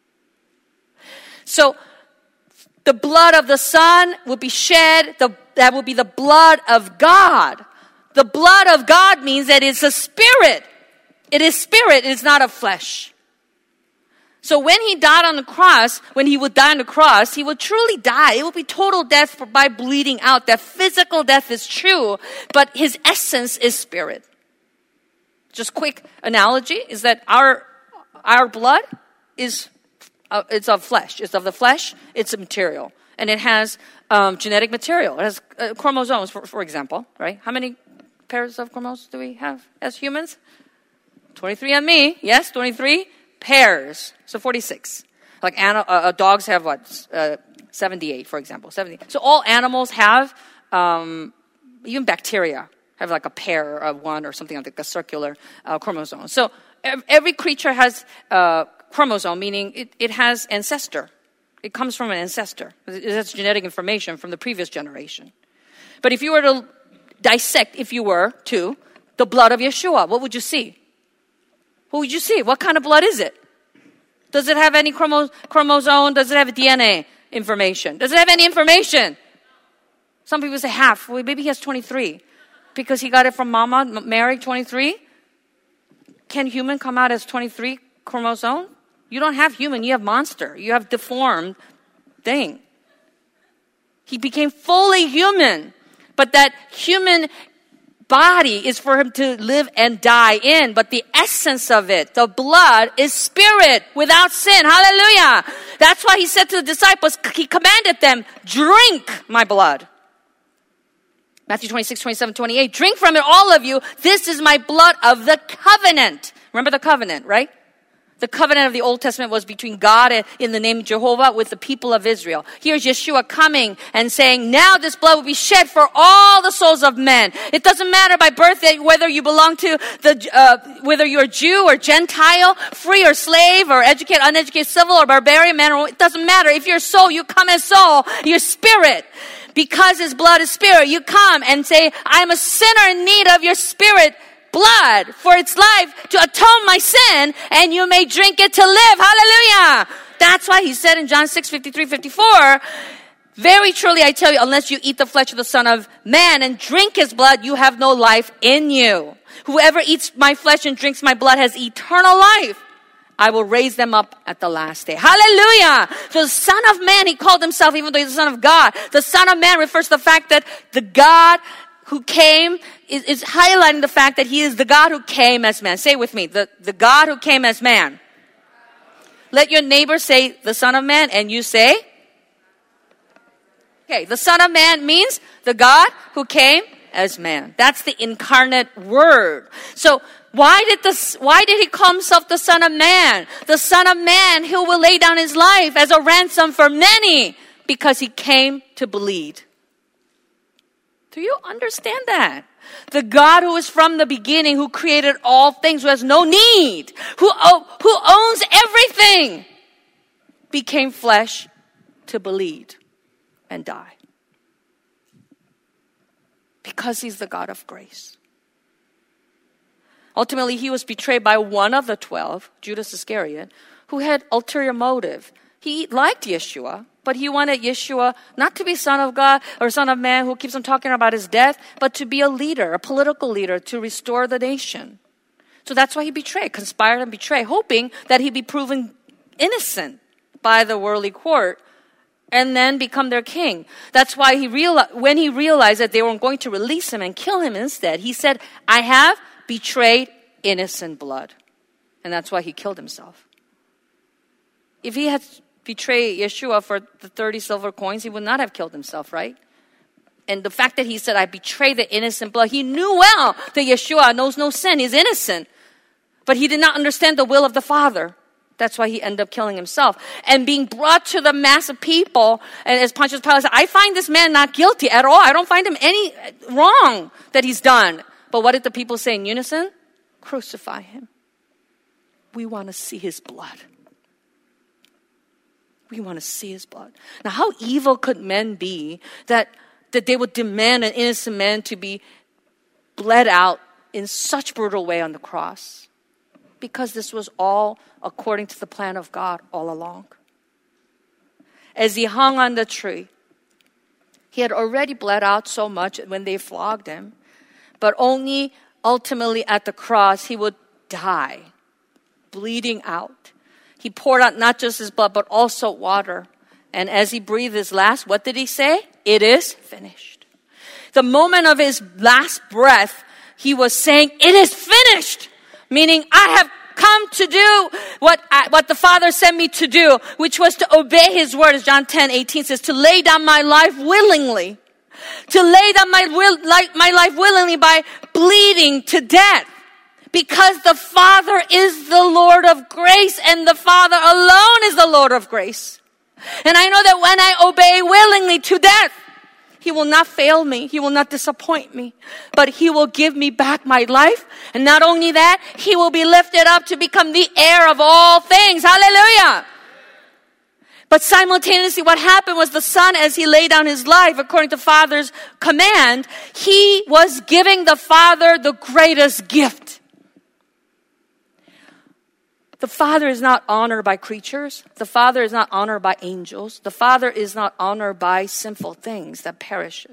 So the blood of the Son will be shed. That will be the blood of God. The blood of God means that it's a spirit. It is spirit. It is not of flesh. So when He died on the cross, when He would die on the cross, He would truly die. It would be total death by bleeding out. That physical death is true, but His essence is spirit. Just quick analogy is that our blood is it's of flesh. It's of the flesh. It's a material, and it has genetic material. It has chromosomes, for example, right? How many pairs of chromosomes do we have as humans? 23andMe, yes, 23 pairs. So 46. Like dogs have what? 78, for example. 70. So all animals have, even bacteria have like a pair of one or something like a circular chromosome. So every creature has chromosome, meaning it has ancestor. It comes from an ancestor. That's genetic information from the previous generation. But if you were to dissect, the blood of Yeshua, what would you see? What would you see? What kind of blood is it? Does it have any chromosome? Does it have DNA information? Does it have any information? Some people say half. Well, maybe he has 23. Because he got it from Mama, Mary, 23? Can human come out as 23 chromosome? You don't have human, you have monster. You have deformed thing. He became fully human. But that human body is for Him to live and die in. But the essence of it, the blood, is spirit without sin. Hallelujah. That's why He said to the disciples, He commanded them, drink my blood. Matthew 26:27-28. Drink from it, all of you. This is my blood of the covenant. Remember the covenant, right? The covenant of the Old Testament was between God and in the name Jehovah with the people of Israel. Here's Yeshua coming and saying, now this blood will be shed for all the souls of men. It doesn't matter by birth whether you belong to whether you're Jew or Gentile, free or slave or educated, uneducated, civil or barbarian, man, it doesn't matter. If you're soul, you come as soul. You're spirit. Because His blood is spirit, you come and say, I'm a sinner in need of your spirit blood for its life to atone my sin, and you may drink it to live. Hallelujah. That's why He said in John 6:53-54, very truly I tell you, unless you eat the flesh of the Son of Man and drink His blood, you have no life in you. Whoever eats my flesh and drinks my blood has eternal life. I will raise them up at the last day. Hallelujah! So the Son of Man, He called Himself, even though He's the Son of God. The Son of Man refers to the fact that the God who came is highlighting the fact that he is the God who came as man. Say it with me, the God who came as man. Let your neighbor say the Son of Man, and you say? Okay, the Son of Man means the God who came as man. That's the incarnate word. So why did he call himself the Son of Man? The Son of Man who will lay down his life as a ransom for many, because he came to bleed. Do you understand that? The God who is from the beginning, who created all things, who has no need, who owns everything, became flesh to bleed and die. Because he's the God of grace. Ultimately, he was betrayed by one of the 12, Judas Iscariot, who had ulterior motive. He liked Yeshua, but he wanted Yeshua not to be Son of God or Son of Man who keeps on talking about his death, but to be a leader, a political leader, to restore the nation. So that's why he betrayed, conspired and betrayed, hoping that he'd be proven innocent by the worldly court and then become their king. That's why when he realized that they were going to release him and kill him instead, he said, I have betrayed innocent blood. And that's why he killed himself. If he had betrayed Yeshua for the 30 silver coins, he would not have killed himself, right? And the fact that he said, I betrayed the innocent blood, he knew well that Yeshua knows no sin, he's innocent. But he did not understand the will of the Father. That's why he ended up killing himself. And being brought to the mass of people, and as Pontius Pilate said, I find this man not guilty at all. I don't find him any wrong that he's done. But what did the people say in unison? Crucify him. We want to see his blood. We want to see his blood. Now, how evil could men be that they would demand an innocent man to be bled out in such brutal way on the cross? Because this was all according to the plan of God all along. As he hung on the tree, he had already bled out so much when they flogged him, but only ultimately at the cross he would die, bleeding out. He poured out not just his blood, but also water. And as he breathed his last, what did he say? It is finished. The moment of his last breath, he was saying, it is finished. Meaning, I have come to do what the Father sent me to do, which was to obey his word, as John 10:18 says, to lay down my life willingly. To lay down my life willingly by bleeding to death. Because the Father is the Lord of grace, and the Father alone is the Lord of grace. And I know that when I obey willingly to death, he will not fail me. He will not disappoint me. But he will give me back my life. And not only that, he will be lifted up to become the heir of all things. Hallelujah. But simultaneously, what happened was the Son, as he laid down his life, according to Father's command, he was giving the Father the greatest gift. The Father is not honored by creatures. The Father is not honored by angels. The Father is not honored by sinful things that perish.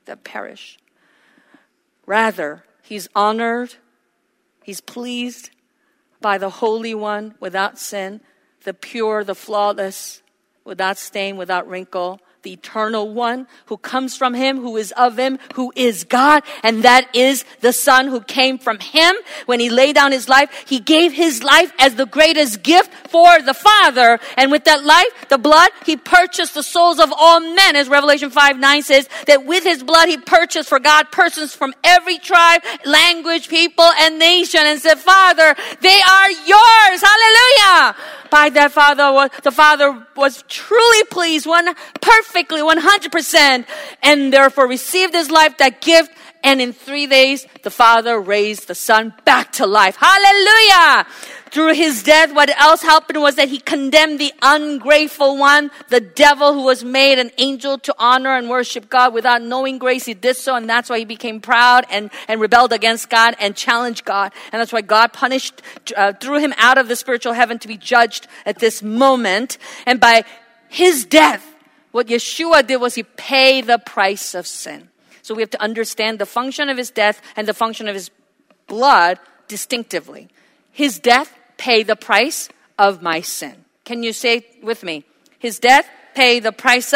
Rather, he's honored, he's pleased by the Holy One without sin, the pure, the flawless, without stain, without wrinkle, the eternal one who comes from him, who is of him, who is God. And that is the Son who came from him. When he laid down his life, he gave his life as the greatest gift for the Father. And with that life, the blood, he purchased the souls of all men. As Revelation 5:9 says, that with his blood, he purchased for God persons from every tribe, language, people, and nation. And said, Father, they are yours. Hallelujah. By that, the Father was truly pleased, perfectly, 100%, and therefore received his life, that gift, and in 3 days, the Father raised the Son back to life. Hallelujah! Through his death, what else happened was that he condemned the ungrateful one, the devil who was made an angel to honor and worship God without knowing grace. He did so, and that's why he became proud and rebelled against God and challenged God. And that's why God threw him out of the spiritual heaven to be judged at this moment. And by his death, what Yeshua did was he paid the price of sin. So we have to understand the function of his death and the function of his blood distinctively. His death paid the price of my sin. Can you say it with me? His death paid the price of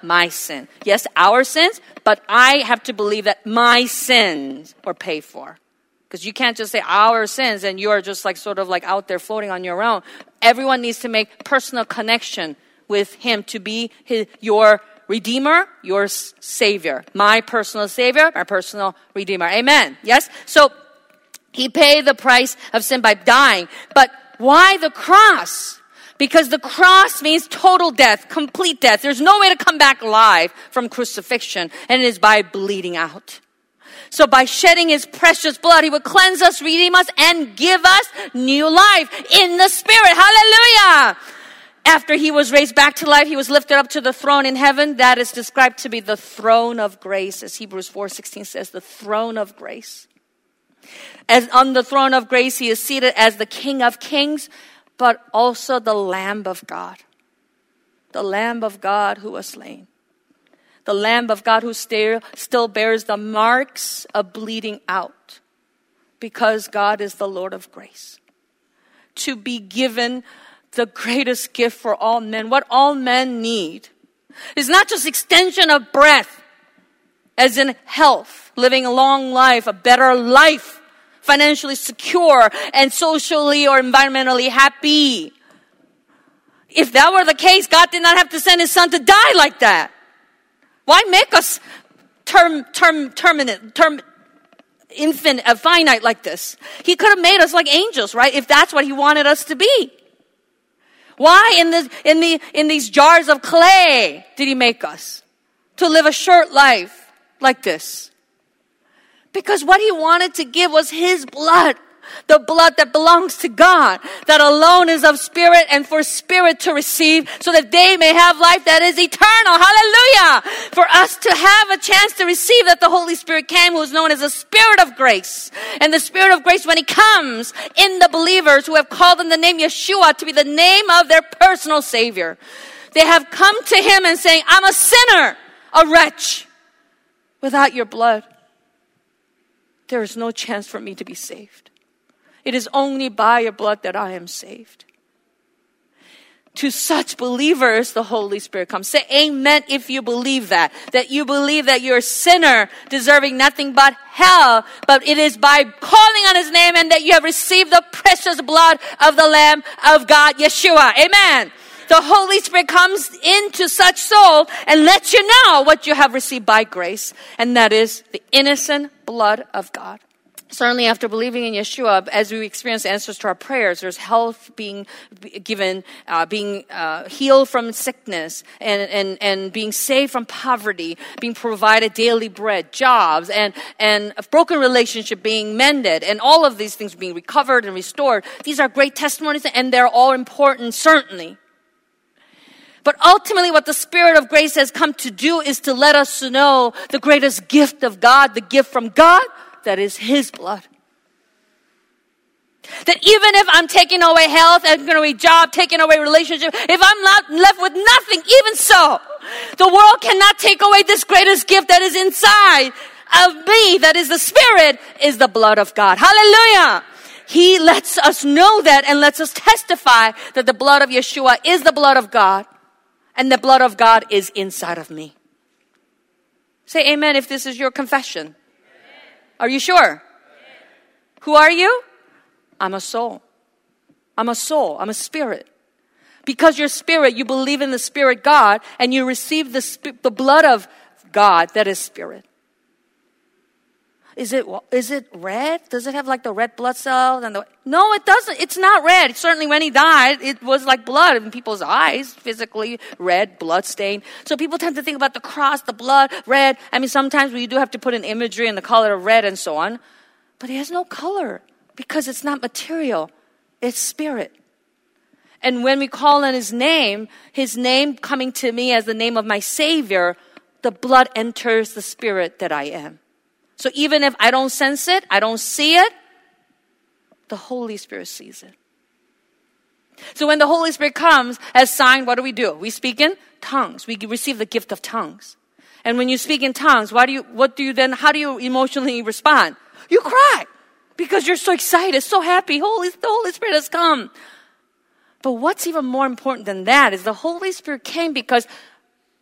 My sin. Yes, our sins, but I have to believe that my sins are paid for. Because you can't just say our sins and you're just like sort of like out there floating on your own. Everyone needs to make personal connection with him to be your Redeemer, your Savior. My personal Savior, my personal Redeemer. Amen. Yes? So he paid the price of sin by dying. But why the cross? Because the cross means total death, complete death. There's no way to come back alive from crucifixion, and it is by bleeding out. So by shedding his precious blood, he would cleanse us, redeem us, and give us new life in the Spirit. Hallelujah! After he was raised back to life, he was lifted up to the throne in heaven. That is described to be the throne of grace, as Hebrews 4:16 says, the throne of grace. As on the throne of grace, he is seated as the King of Kings, but also the Lamb of God. The Lamb of God who was slain. The Lamb of God who still bears the marks of bleeding out. Because God is the Lord of grace. To be given the greatest gift for all men. What all men need is not just extension of breath, as in health, living a long life, a better life, financially secure, and socially or environmentally happy. If that were the case, God did not have to send his son to die like that. Why make us finite like this? He could have made us like angels, right? If that's what he wanted us to be. Why in these jars of clay did he make us? To live a short life like this. Because what he wanted to give was his blood. The blood that belongs to God, that alone is of spirit and for spirit to receive, so that they may have life that is eternal. Hallelujah! For us to have a chance to receive that the Holy Spirit came, who is known as the Spirit of grace. And the Spirit of grace, when he comes in the believers who have called on the name Yeshua to be the name of their personal Savior, they have come to him and saying, I'm a sinner, a wretch. Without your blood, there is no chance for me to be saved. It is only by your blood that I am saved. To such believers, the Holy Spirit comes. Say amen if you believe that. That you believe that you're a sinner, deserving nothing but hell. But it is by calling on his name and that you have received the precious blood of the Lamb of God, Yeshua. Amen. The Holy Spirit comes into such soul and lets you know what you have received by grace. And that is the innocent blood of God. Certainly after believing in Yeshua, as we experience answers to our prayers, there's health being given, being healed from sickness, and being saved from poverty, being provided daily bread, jobs, and a broken relationship being mended, and all of these things being recovered and restored. These are great testimonies, and they're all important, certainly. But ultimately what the Spirit of grace has come to do is to let us know the greatest gift of God, the gift from God, that is his blood. That even if I'm taking away health, taking away job, taking away relationship, if I'm not left with nothing, even so, the world cannot take away this greatest gift that is inside of me, that is the Spirit, is the blood of God. Hallelujah! He lets us know that and lets us testify that the blood of Yeshua is the blood of God, and the blood of God is inside of me. Say amen if this is your confession. Are you sure? Who are you? I'm a soul. I'm a soul. I'm a spirit. Because you're spirit, you believe in the Spirit God, and you receive the blood of God that is spirit. Is it red? Does it have like the red blood cells? No, it doesn't. It's not red. Certainly when he died, it was like blood in people's eyes, physically red, blood stain. So people tend to think about the cross, the blood, red. I mean, sometimes we do have to put in imagery and the color of red and so on. But it has no color because it's not material. It's spirit. And when we call on his name coming to me as the name of my Savior, the blood enters the spirit that I am. So even if I don't sense it, I don't see it, the Holy Spirit sees it. So when the Holy Spirit comes as sign, what do? We speak in tongues. We receive the gift of tongues. And when you speak in tongues, how do you emotionally respond? You cry because you're so excited, so happy. The Holy Spirit has come. But what's even more important than that is the Holy Spirit came because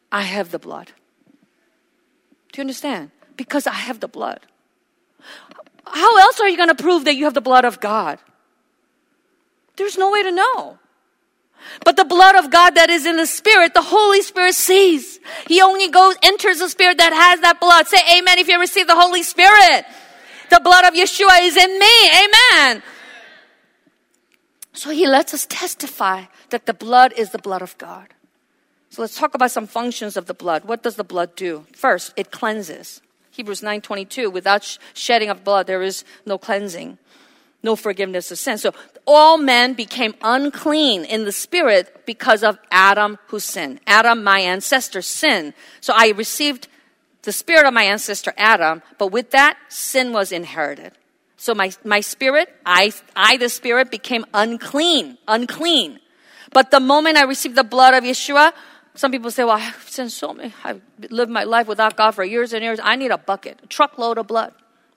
I have the blood. Do you understand? Because I have the blood. How else are you going to prove that you have the blood of God? There's no way to know. But the blood of God that is in the Spirit, the Holy Spirit sees. He only enters the Spirit that has that blood. Say amen if you receive the Holy Spirit. The blood of Yeshua is in me. Amen. So he lets us testify that the blood is the blood of God. So let's talk about some functions of the blood. What does the blood do? First, it cleanses. Hebrews 9:22, without shedding of blood, there is no cleansing, no forgiveness of sin. So all men became unclean in the spirit because of Adam who sinned. Adam, my ancestor, sinned. So I received the spirit of my ancestor Adam, but with that, sin was inherited. So my spirit, I the spirit, became unclean. But the moment I received the blood of Yeshua, some people say, well, I've sinned so many. I've lived my life without God for years and years. I need a bucket, a truckload of blood.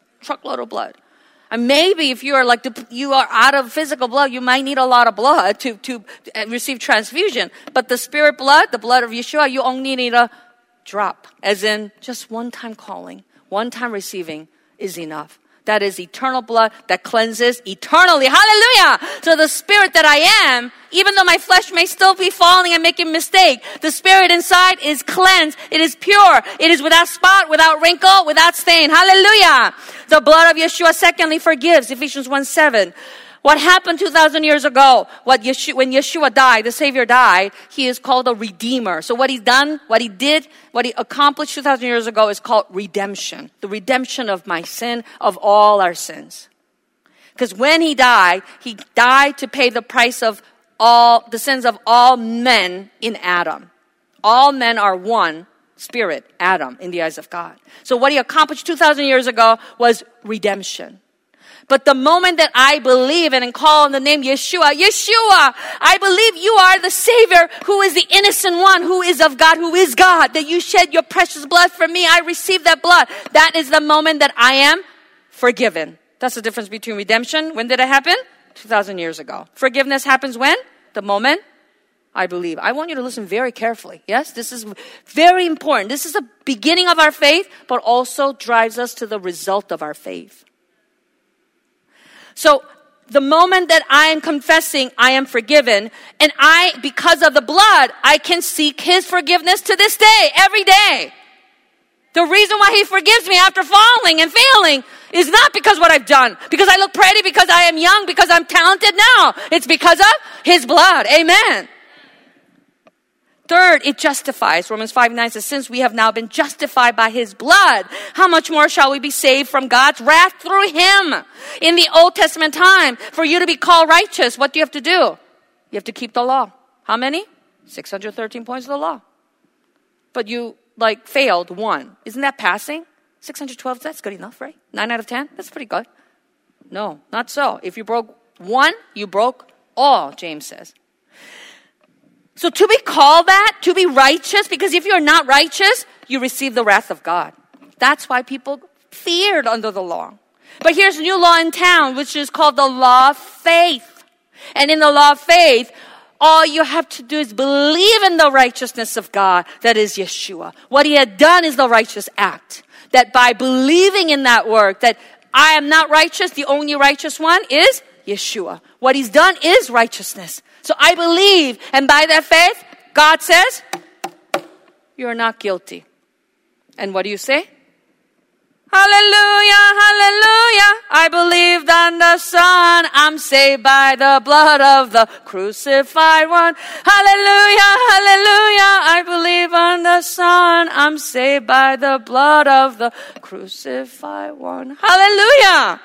And maybe if you are you are out of physical blood, you might need a lot of blood to receive transfusion. But the spirit blood, the blood of Yeshua, you only need a drop. As in, just one time calling, one time receiving is enough. That is eternal blood that cleanses eternally. Hallelujah! So the spirit that I am, even though my flesh may still be falling and making mistake, the spirit inside is cleansed. It is pure. It is without spot, without wrinkle, without stain. Hallelujah! The blood of Yeshua, secondly, forgives. Ephesians 1:7. What happened 2,000 years ago? When Yeshua died, the Savior died, he is called a redeemer. So what he's done, what he did, what he accomplished 2,000 years ago is called redemption. The redemption of my sin, of all our sins. Because when he died to pay the price of all the sins of all men in Adam. All men are one spirit, Adam, in the eyes of God. So what he accomplished 2,000 years ago was redemption. But the moment that I believe and call on the name Yeshua, I believe you are the Savior who is the innocent one, who is of God, who is God, that you shed your precious blood for me. I receive that blood. That is the moment that I am forgiven. That's the difference between redemption. When did it happen? 2,000 years ago. Forgiveness happens when? The moment I believe. I want you to listen very carefully. Yes, this is very important. This is the beginning of our faith, but also drives us to the result of our faith. So the moment that I am confessing, I am forgiven, and because of the blood, I can seek his forgiveness to this day, every day. The reason why he forgives me after falling and failing is not because what I've done, because I look pretty, because I am young, because I'm talented now. It's because of his blood. Amen. Third, it justifies. Romans 5:9 says, since we have now been justified by his blood, how much more shall we be saved from God's wrath through him? In the Old Testament time, for you to be called righteous, what do you have to do? You have to keep the law. How many? 613 points of the law. But you failed one. Isn't that passing? 612, that's good enough, right? 9 out of 10, that's pretty good. No, not so. If you broke one, you broke all, James says. So to be called that, to be righteous, because if you're not righteous, you receive the wrath of God. That's why people feared under the law. But here's a new law in town, which is called the law of faith. And in the law of faith, all you have to do is believe in the righteousness of God, that is Yeshua. What he had done is the righteous act. That by believing in that work, that I am not righteous, the only righteous one is Yeshua. What he's done is righteousness. So I believe, and by that faith, God says, you're not guilty. And what do you say? Hallelujah, hallelujah. I believed on the Son. I'm saved by the blood of the crucified one. Hallelujah, hallelujah. I believe on the Son. I'm saved by the blood of the crucified one. Hallelujah.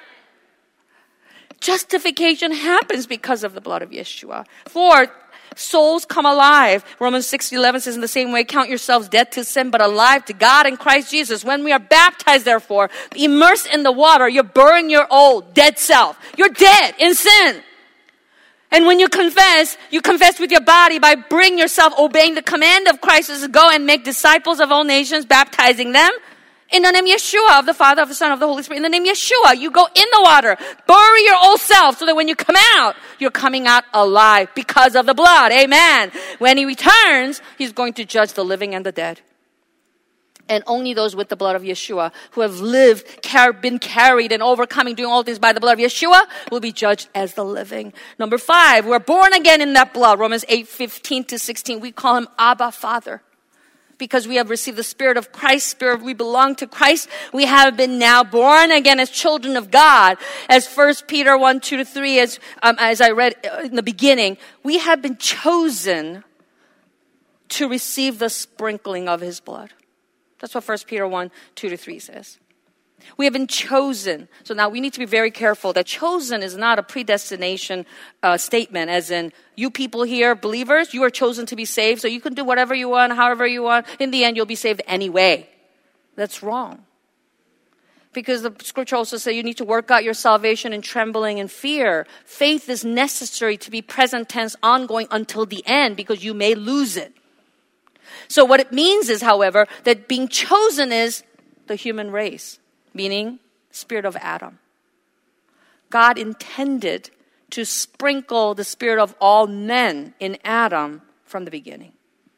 Justification happens because of the blood of Yeshua. Fourth, souls come alive. Romans 6:11 says, in the same way, count yourselves dead to sin, but alive to God in Christ Jesus. When we are baptized, therefore, immersed in the water, you burn your old, dead self. You're dead in sin. And when you confess with your body by bringing yourself, obeying the command of Christ is to go and make disciples of all nations, baptizing them In the name Yeshua, of the Father, of the Son, of the Holy Spirit. In the name Yeshua, you go in the water. Bury your old self so that when you come out, you're coming out alive because of the blood. Amen. When he returns, he's going to judge the living and the dead. And only those with the blood of Yeshua who have lived, been carried and overcoming, doing all things by the blood of Yeshua will be judged as the living. Number 5, we're born again in that blood. Romans 8:15-16. We call him Abba, Father. Because we have received the Spirit of Christ, Spirit, we belong to Christ. We have been now born again as children of God. As 1 Peter 1:2-3, as I read in the beginning, we have been chosen to receive the sprinkling of his blood. That's what 1 Peter 1:2-3 says. We have been chosen. So now we need to be very careful that chosen is not a predestination statement, as in you people here, believers, you are chosen to be saved, so you can do whatever you want, however you want. In the end, you'll be saved anyway. That's wrong. Because the scripture also says you need to work out your salvation in trembling and fear. Faith is necessary to be present tense, ongoing until the end, because you may lose it. So what it means is, however, that being chosen is the human race, meaning spirit of Adam. God intended to sprinkle the spirit of all men in Adam from the beginning.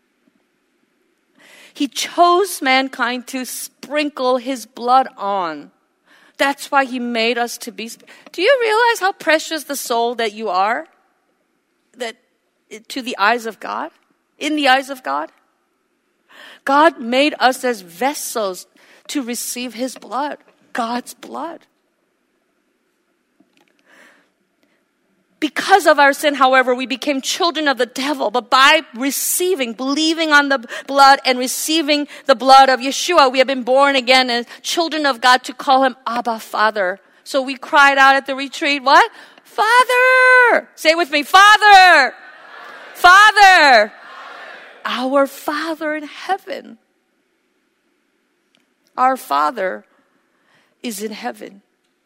He chose mankind to sprinkle his blood on. That's why he made us to be. Do you realize how precious the soul that you are? That to the eyes of God? In the eyes of God? God made us as vessels to receive his blood, God's blood. Because of our sin, however, we became children of the devil. But by believing on the blood and receiving the blood of Yeshua, we have been born again as children of God to call him Abba, Father. So we cried out at the retreat, what? Father! Say it with me, Father! Father! Our Father in heaven. Our Father is in heaven.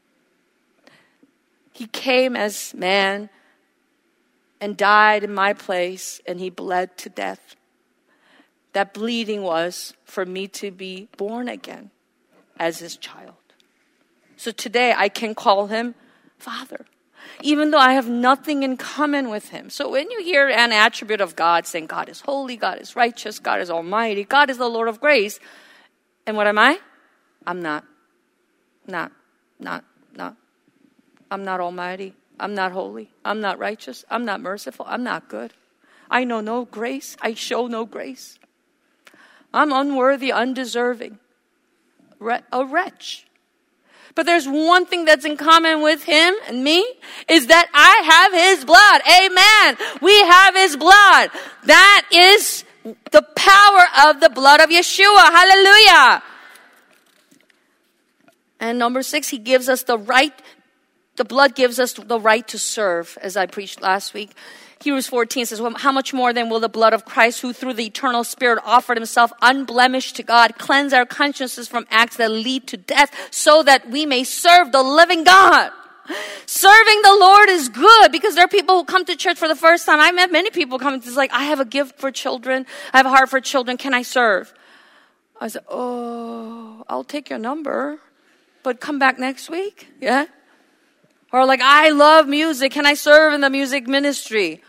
He came as man and died in my place, and he bled to death. That bleeding was for me to be born again as his child. So today I can call him Father, even though I have nothing in common with him. So when you hear an attribute of God saying God is holy, God is righteous, God is almighty, God is the Lord of grace, and what am I? I'm not. I'm not almighty. I'm not holy. I'm not righteous. I'm not merciful. I'm not good. I know no grace. I show no grace. I'm unworthy, undeserving, a wretch. But there's one thing that's in common with him and me, is that I have his blood. Amen. We have his blood. That is the power of the blood of Yeshua. Hallelujah. And number 6, he gives us the right. The blood gives us the right to serve, as I preached last week. Hebrews 14 says, well, how much more then will the blood of Christ, who through the eternal Spirit offered himself unblemished to God, cleanse our consciences from acts that lead to death, so that we may serve the living God. Serving the Lord is good, because there are people who come to church for the first time. I met many people coming. It's like, I have a gift for children. I have a heart for children. Can I serve? I said, I'll take your number, but come back next week. Yeah. Or like, I love music. Can I serve in the music ministry?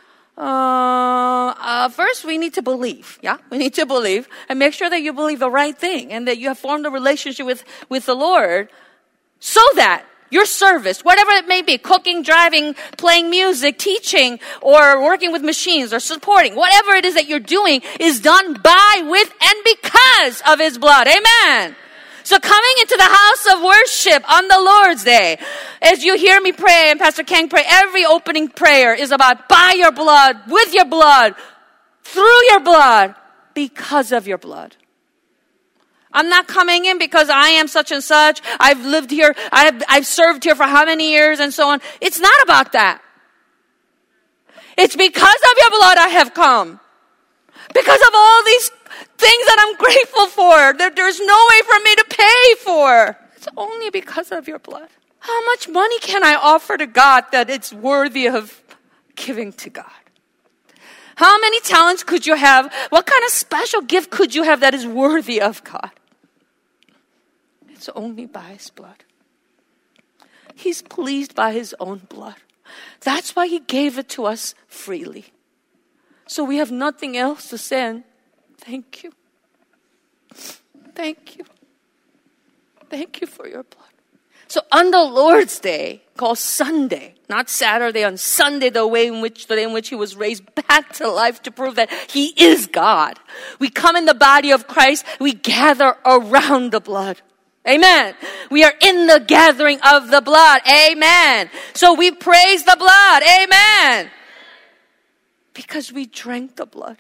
First, we need to believe. Yeah, we need to believe and make sure that you believe the right thing and that you have formed a relationship with the Lord, so that your service, whatever it may be, cooking, driving, playing music, teaching, or working with machines, or supporting, whatever it is that you're doing is done by, with, and because of his blood. Amen. So coming into the house of worship on the Lord's Day, as you hear me pray and Pastor Kang pray, every opening prayer is about by your blood, with your blood, through your blood, because of your blood. I'm not coming in because I am such and such. I've lived here. I've served here for how many years and so on. It's not about that. It's because of your blood I have come. Because of all these things that I'm grateful for, that there's no way for me to pay for. It's only because of your blood. How much money can I offer to God that it's worthy of giving to God? How many talents could you have? What kind of special gift could you have that is worthy of God? It's only by His blood. He's pleased by His own blood. That's why He gave it to us freely. So we have nothing else to say. Thank you. Thank you. Thank you for your blood. So on the Lord's Day, called Sunday, not Saturday, on Sunday, the day in which He was raised back to life to prove that He is God. We come in the body of Christ, we gather around the blood. Amen. We are in the gathering of the blood. Amen. So we praise the blood. Amen. Because we drank the blood.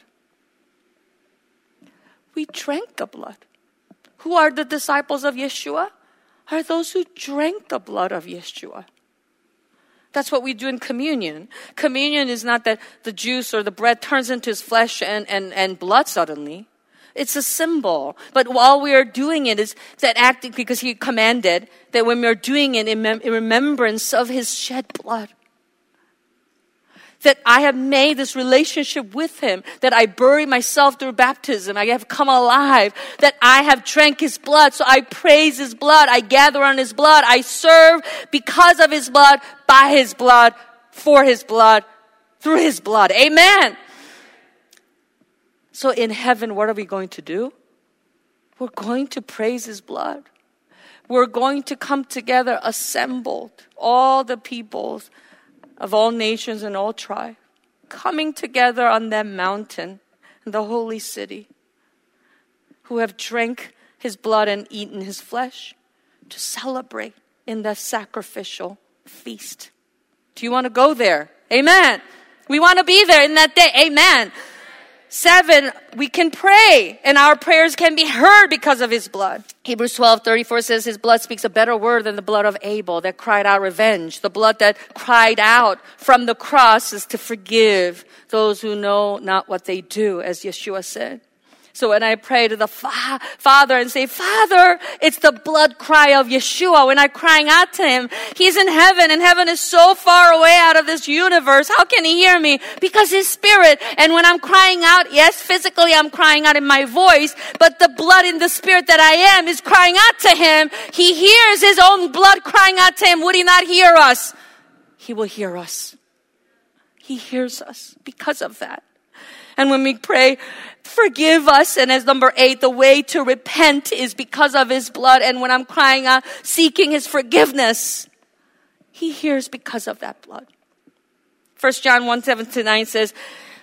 We drank the blood. Who are the disciples of Yeshua? Are those who drank the blood of Yeshua. That's what we do in communion. Communion is not that the juice or the bread turns into His flesh and blood suddenly. It's a symbol. But while we are doing it, is that acting because He commanded that when we are doing it in remembrance of His shed blood. That I have made this relationship with Him, that I bury myself through baptism, I have come alive, that I have drank His blood, so I praise His blood, I gather on His blood, I serve because of His blood, by His blood, for His blood, through His blood. Amen. So in heaven, what are we going to do? We're going to praise His blood. We're going to come together assembled, all the peoples of all nations and all tribes, coming together on that mountain in the holy city, who have drank His blood and eaten His flesh, to celebrate in that sacrificial feast. Do you want to go there? Amen. We want to be there in that day. Amen. 7, we can pray, and our prayers can be heard because of His blood. Hebrews 12:34 says, His blood speaks a better word than the blood of Abel that cried out revenge. The blood that cried out from the cross is to forgive those who know not what they do, as Yeshua said. So when I pray to the Father and say, Father, it's the blood cry of Yeshua. When I'm crying out to Him, He's in heaven, and heaven is so far away out of this universe. How can He hear me? Because His Spirit. And when I'm crying out, yes, physically I'm crying out in my voice, but the blood in the Spirit that I am is crying out to Him. He hears His own blood crying out to Him. Would He not hear us? He will hear us. He hears us because of that. And when we pray, forgive us. And as number 8, the way to repent is because of His blood. And when I'm crying out, seeking His forgiveness, He hears because of that blood. 1 John 1:7-9 says,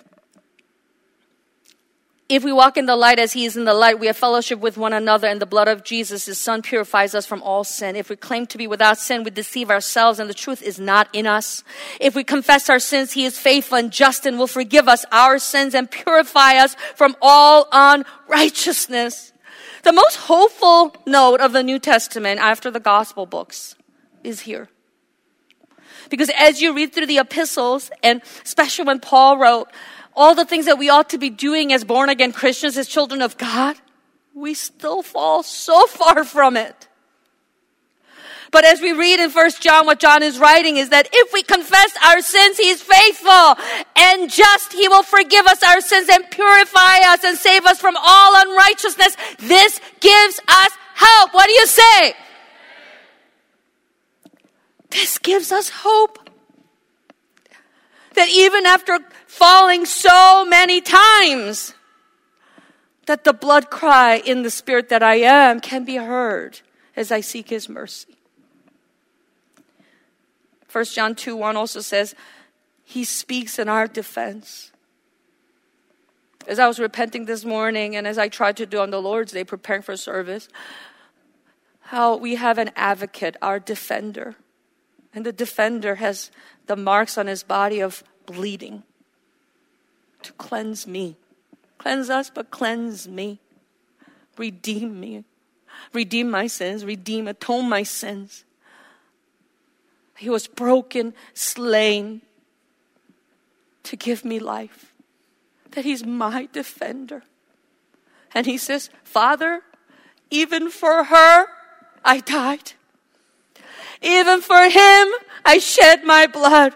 if we walk in the light as He is in the light, we have fellowship with one another, and the blood of Jesus, His Son, purifies us from all sin. If we claim to be without sin, we deceive ourselves, and the truth is not in us. If we confess our sins, He is faithful and just and will forgive us our sins and purify us from all unrighteousness. The most hopeful note of the New Testament after the gospel books is here. Because as you read through the epistles, and especially when Paul wrote, all the things that we ought to be doing as born-again Christians, as children of God, we still fall so far from it. But as we read in 1 John, what John is writing is that if we confess our sins, He is faithful and just. He will forgive us our sins and purify us and save us from all unrighteousness. This gives us hope. What do you say? This gives us hope. That even after falling so many times, that the blood cry in the Spirit that I am can be heard as I seek His mercy. 1 John 2:1 also says, He speaks in our defense. As I was repenting this morning, and as I tried to do on the Lord's Day, preparing for service, how we have an advocate, our defender. And the defender has the marks on his body of bleeding to cleanse me. Cleanse us, but cleanse me. Redeem me. Redeem my sins. Atone my sins. He was broken, slain to give me life. That He's my defender. And He says, Father, even for her, I died. Even for him, I shed my blood.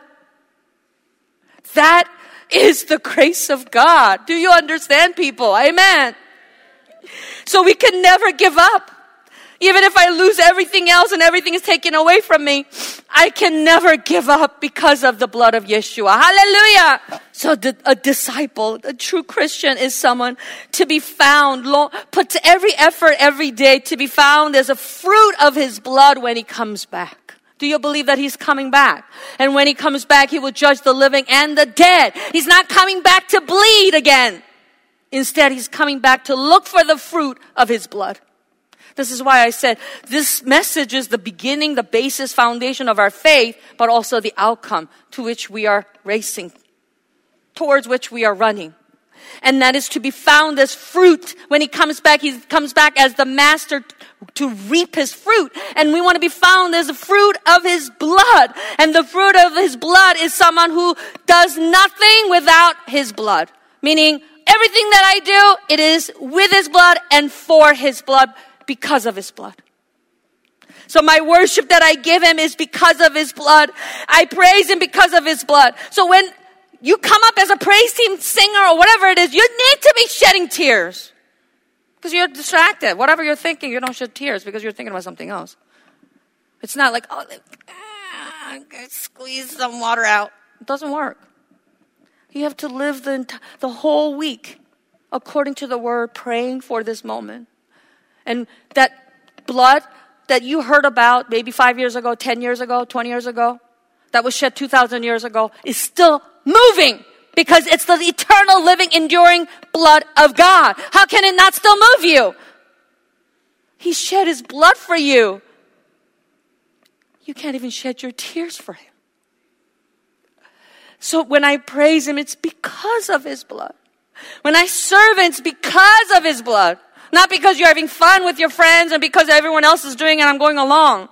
That is the grace of God. Do you understand, people? Amen. So we can never give up. Even if I lose everything else and everything is taken away from me, I can never give up because of the blood of Yeshua. Hallelujah! So a disciple, a true Christian is someone to be found, put to every effort every day to be found as a fruit of his blood when he comes back. Do you believe that he's coming back? And when he comes back, he will judge the living and the dead. He's not coming back to bleed again. Instead, he's coming back to look for the fruit of his blood. This is why I said this message is the beginning, the basis, foundation of our faith, but also the outcome to which we are racing, towards which we are running. And that is to be found as fruit. When he comes back as the master to reap his fruit. And we want to be found as the fruit of his blood. And the fruit of his blood is someone who does nothing without his blood. Meaning, everything that I do, it is with his blood and for his blood, because of his blood. So my worship that I give him is because of his blood. I praise him because of his blood. So when you come up as a praise team singer or whatever it is, you need to be shedding tears. Because you're distracted. Whatever you're thinking, you don't shed tears because you're thinking about something else. It's not like, squeeze some water out. It doesn't work. You have to live the whole week according to the word, praying for this moment. And that blood that you heard about maybe 5 years ago, 10 years ago, 20 years ago, that was shed 2,000 years ago, is still moving because it's the eternal, living, enduring blood of God. How can it not still move you? He shed his blood for you. You can't even shed your tears for him. So when I praise him, it's because of his blood. When I serve him, it's because of his blood. Not because you're having fun with your friends and because everyone else is doing it, I'm going along.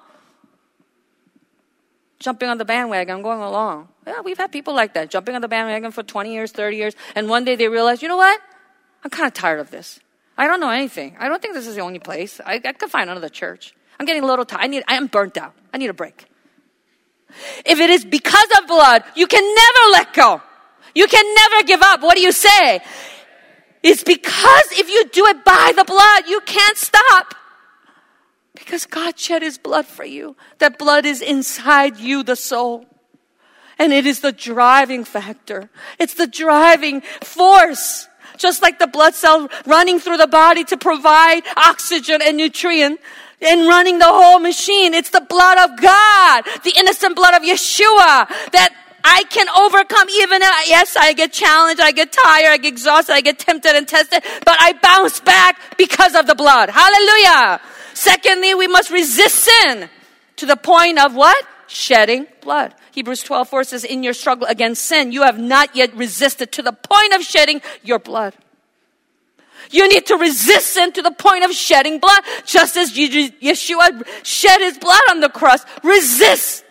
Jumping on the bandwagon, I'm going along. Yeah, we've had people like that, jumping on the bandwagon for 20 years, 30 years, and one day they realize, you know what? I'm kind of tired of this. I don't know anything. I don't think this is the only place. I could find another church. I'm getting a little tired. I am burnt out. I need a break. If it is because of blood, you can never let go. You can never give up. What do you say? It's because if you do it by the blood, you can't stop. Because God shed his blood for you. That blood is inside you, the soul. And it is the driving factor. It's the driving force. Just like the blood cell running through the body to provide oxygen and nutrient and running the whole machine. It's the blood of God, the innocent blood of Yeshua that I can overcome even if, yes, I get challenged, I get tired, I get exhausted, I get tempted and tested, but I bounce back because of the blood. Hallelujah. Secondly, we must resist sin to the point of what? Shedding blood. Hebrews 12:4 says, in your struggle against sin, you have not yet resisted to the point of shedding your blood. You need to resist sin to the point of shedding blood, just as Yeshua shed his blood on the cross. Resist.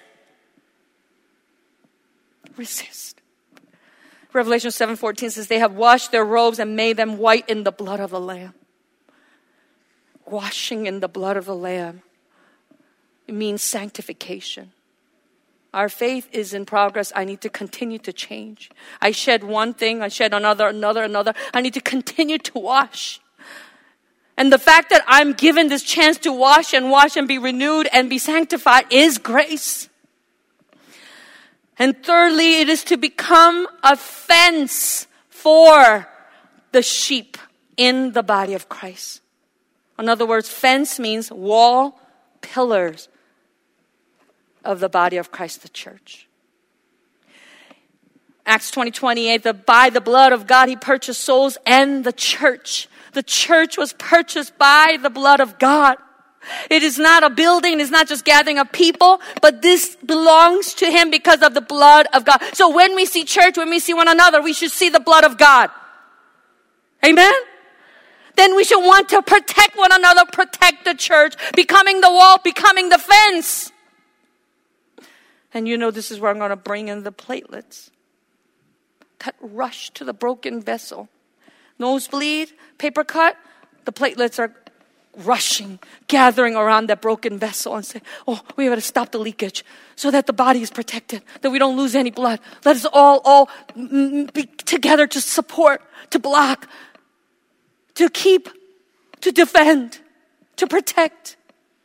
Resist. Revelation 7:14 says, they have washed their robes and made them white in the blood of the Lamb. Washing in the blood of the Lamb. It means sanctification. Our faith is in progress. I need to continue to change. I shed one thing, I shed another. I need to continue to wash. And the fact that I'm given this chance to wash and be renewed and be sanctified is grace. And thirdly, it is to become a fence for the sheep in the body of Christ. In other words, fence means wall, pillars of the body of Christ, the church. Acts 20:28, by the blood of God, he purchased souls and the church. The church was purchased by the blood of God. It is not a building, it's not just gathering of people, but this belongs to him because of the blood of God. So when we see church, when we see one another, we should see the blood of God. Amen? Then we should want to protect one another, protect the church, becoming the wall, becoming the fence. And you know this is where I'm going to bring in the platelets that rush to the broken vessel. Nosebleed, paper cut, the platelets are rushing, gathering around that broken vessel and say, oh, we have to stop the leakage so that the body is protected, that we don't lose any blood. Let us all be together to support, to block, to keep, to defend, to protect.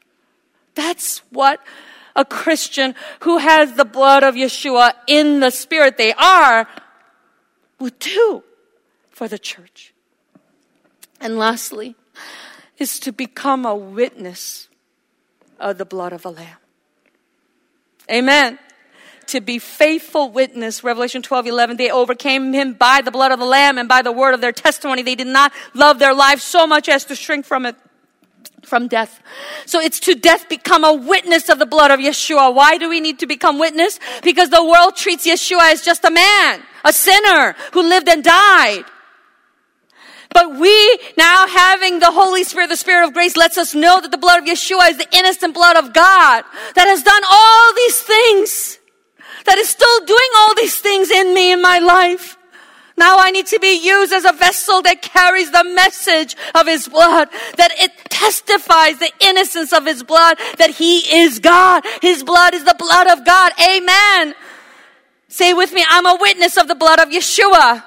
That's what a Christian who has the blood of Yeshua in the spirit they are would do for the church. And lastly, is to become a witness of the blood of the Lamb. Amen. To be faithful witness. Revelation 12:11, they overcame him by the blood of the Lamb and by the word of their testimony. They did not love their lives so much as to shrink from it, from death. So it's to death become a witness of the blood of Yeshua. Why do we need to become witness? Because the world treats Yeshua as just a man, a sinner who lived and died. But we now having the Holy Spirit, the Spirit of grace, lets us know that the blood of Yeshua is the innocent blood of God that has done all these things, that is still doing all these things in me, in my life. Now I need to be used as a vessel that carries the message of His blood, that it testifies the innocence of His blood, that He is God. His blood is the blood of God. Amen. Say with me, I'm a witness of the blood of Yeshua.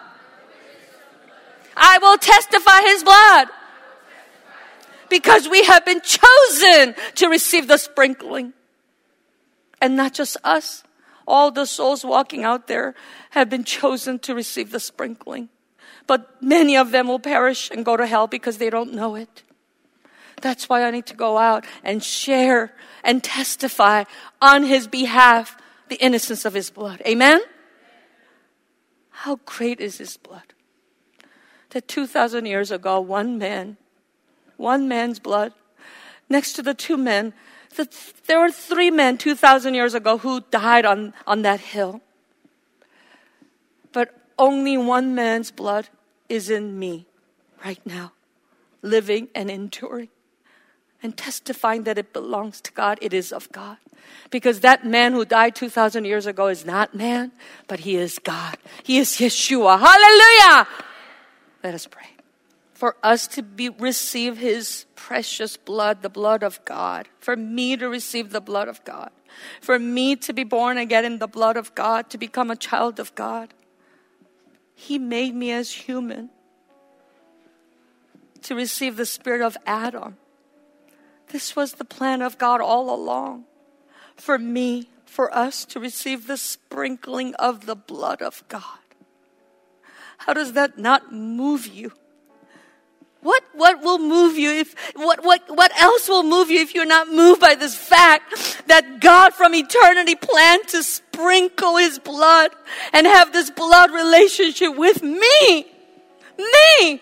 I will testify His blood. Because we have been chosen to receive the sprinkling. And not just us. All the souls walking out there have been chosen to receive the sprinkling. But many of them will perish and go to hell because they don't know it. That's why I need to go out and share and testify on His behalf the innocence of His blood. Amen? How great is His blood? That 2,000 years ago, one man's blood, next to the two men, there were 3 men 2,000 years ago who died on that hill. But only one man's blood is in me right now, living and enduring and testifying that it belongs to God. It is of God. Because that man who died 2,000 years ago is not man, but he is God. He is Yeshua. Hallelujah! Let us pray. For us to receive His precious blood, the blood of God. For me to receive the blood of God. For me to be born again in the blood of God, to become a child of God. He made me as human. To receive the spirit of Adam. This was the plan of God all along. For me, for us to receive the sprinkling of the blood of God. How does that not move you? What will move you what else will move you if you're not moved by this fact that God from eternity planned to sprinkle His blood and have this blood relationship with me? Me!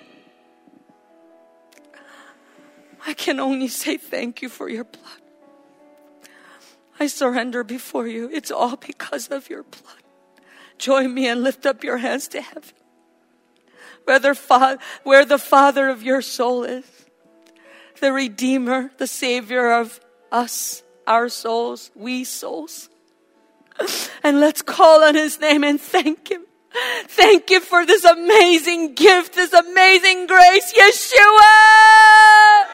I can only say thank you for your blood. I surrender before you. It's all because of your blood. Join me and lift up your hands to heaven. Where the Father of your soul is, the Redeemer, the Savior of us, our souls, we souls. And let's call on His name and thank Him. Thank you for this amazing gift, this amazing grace, Yeshua!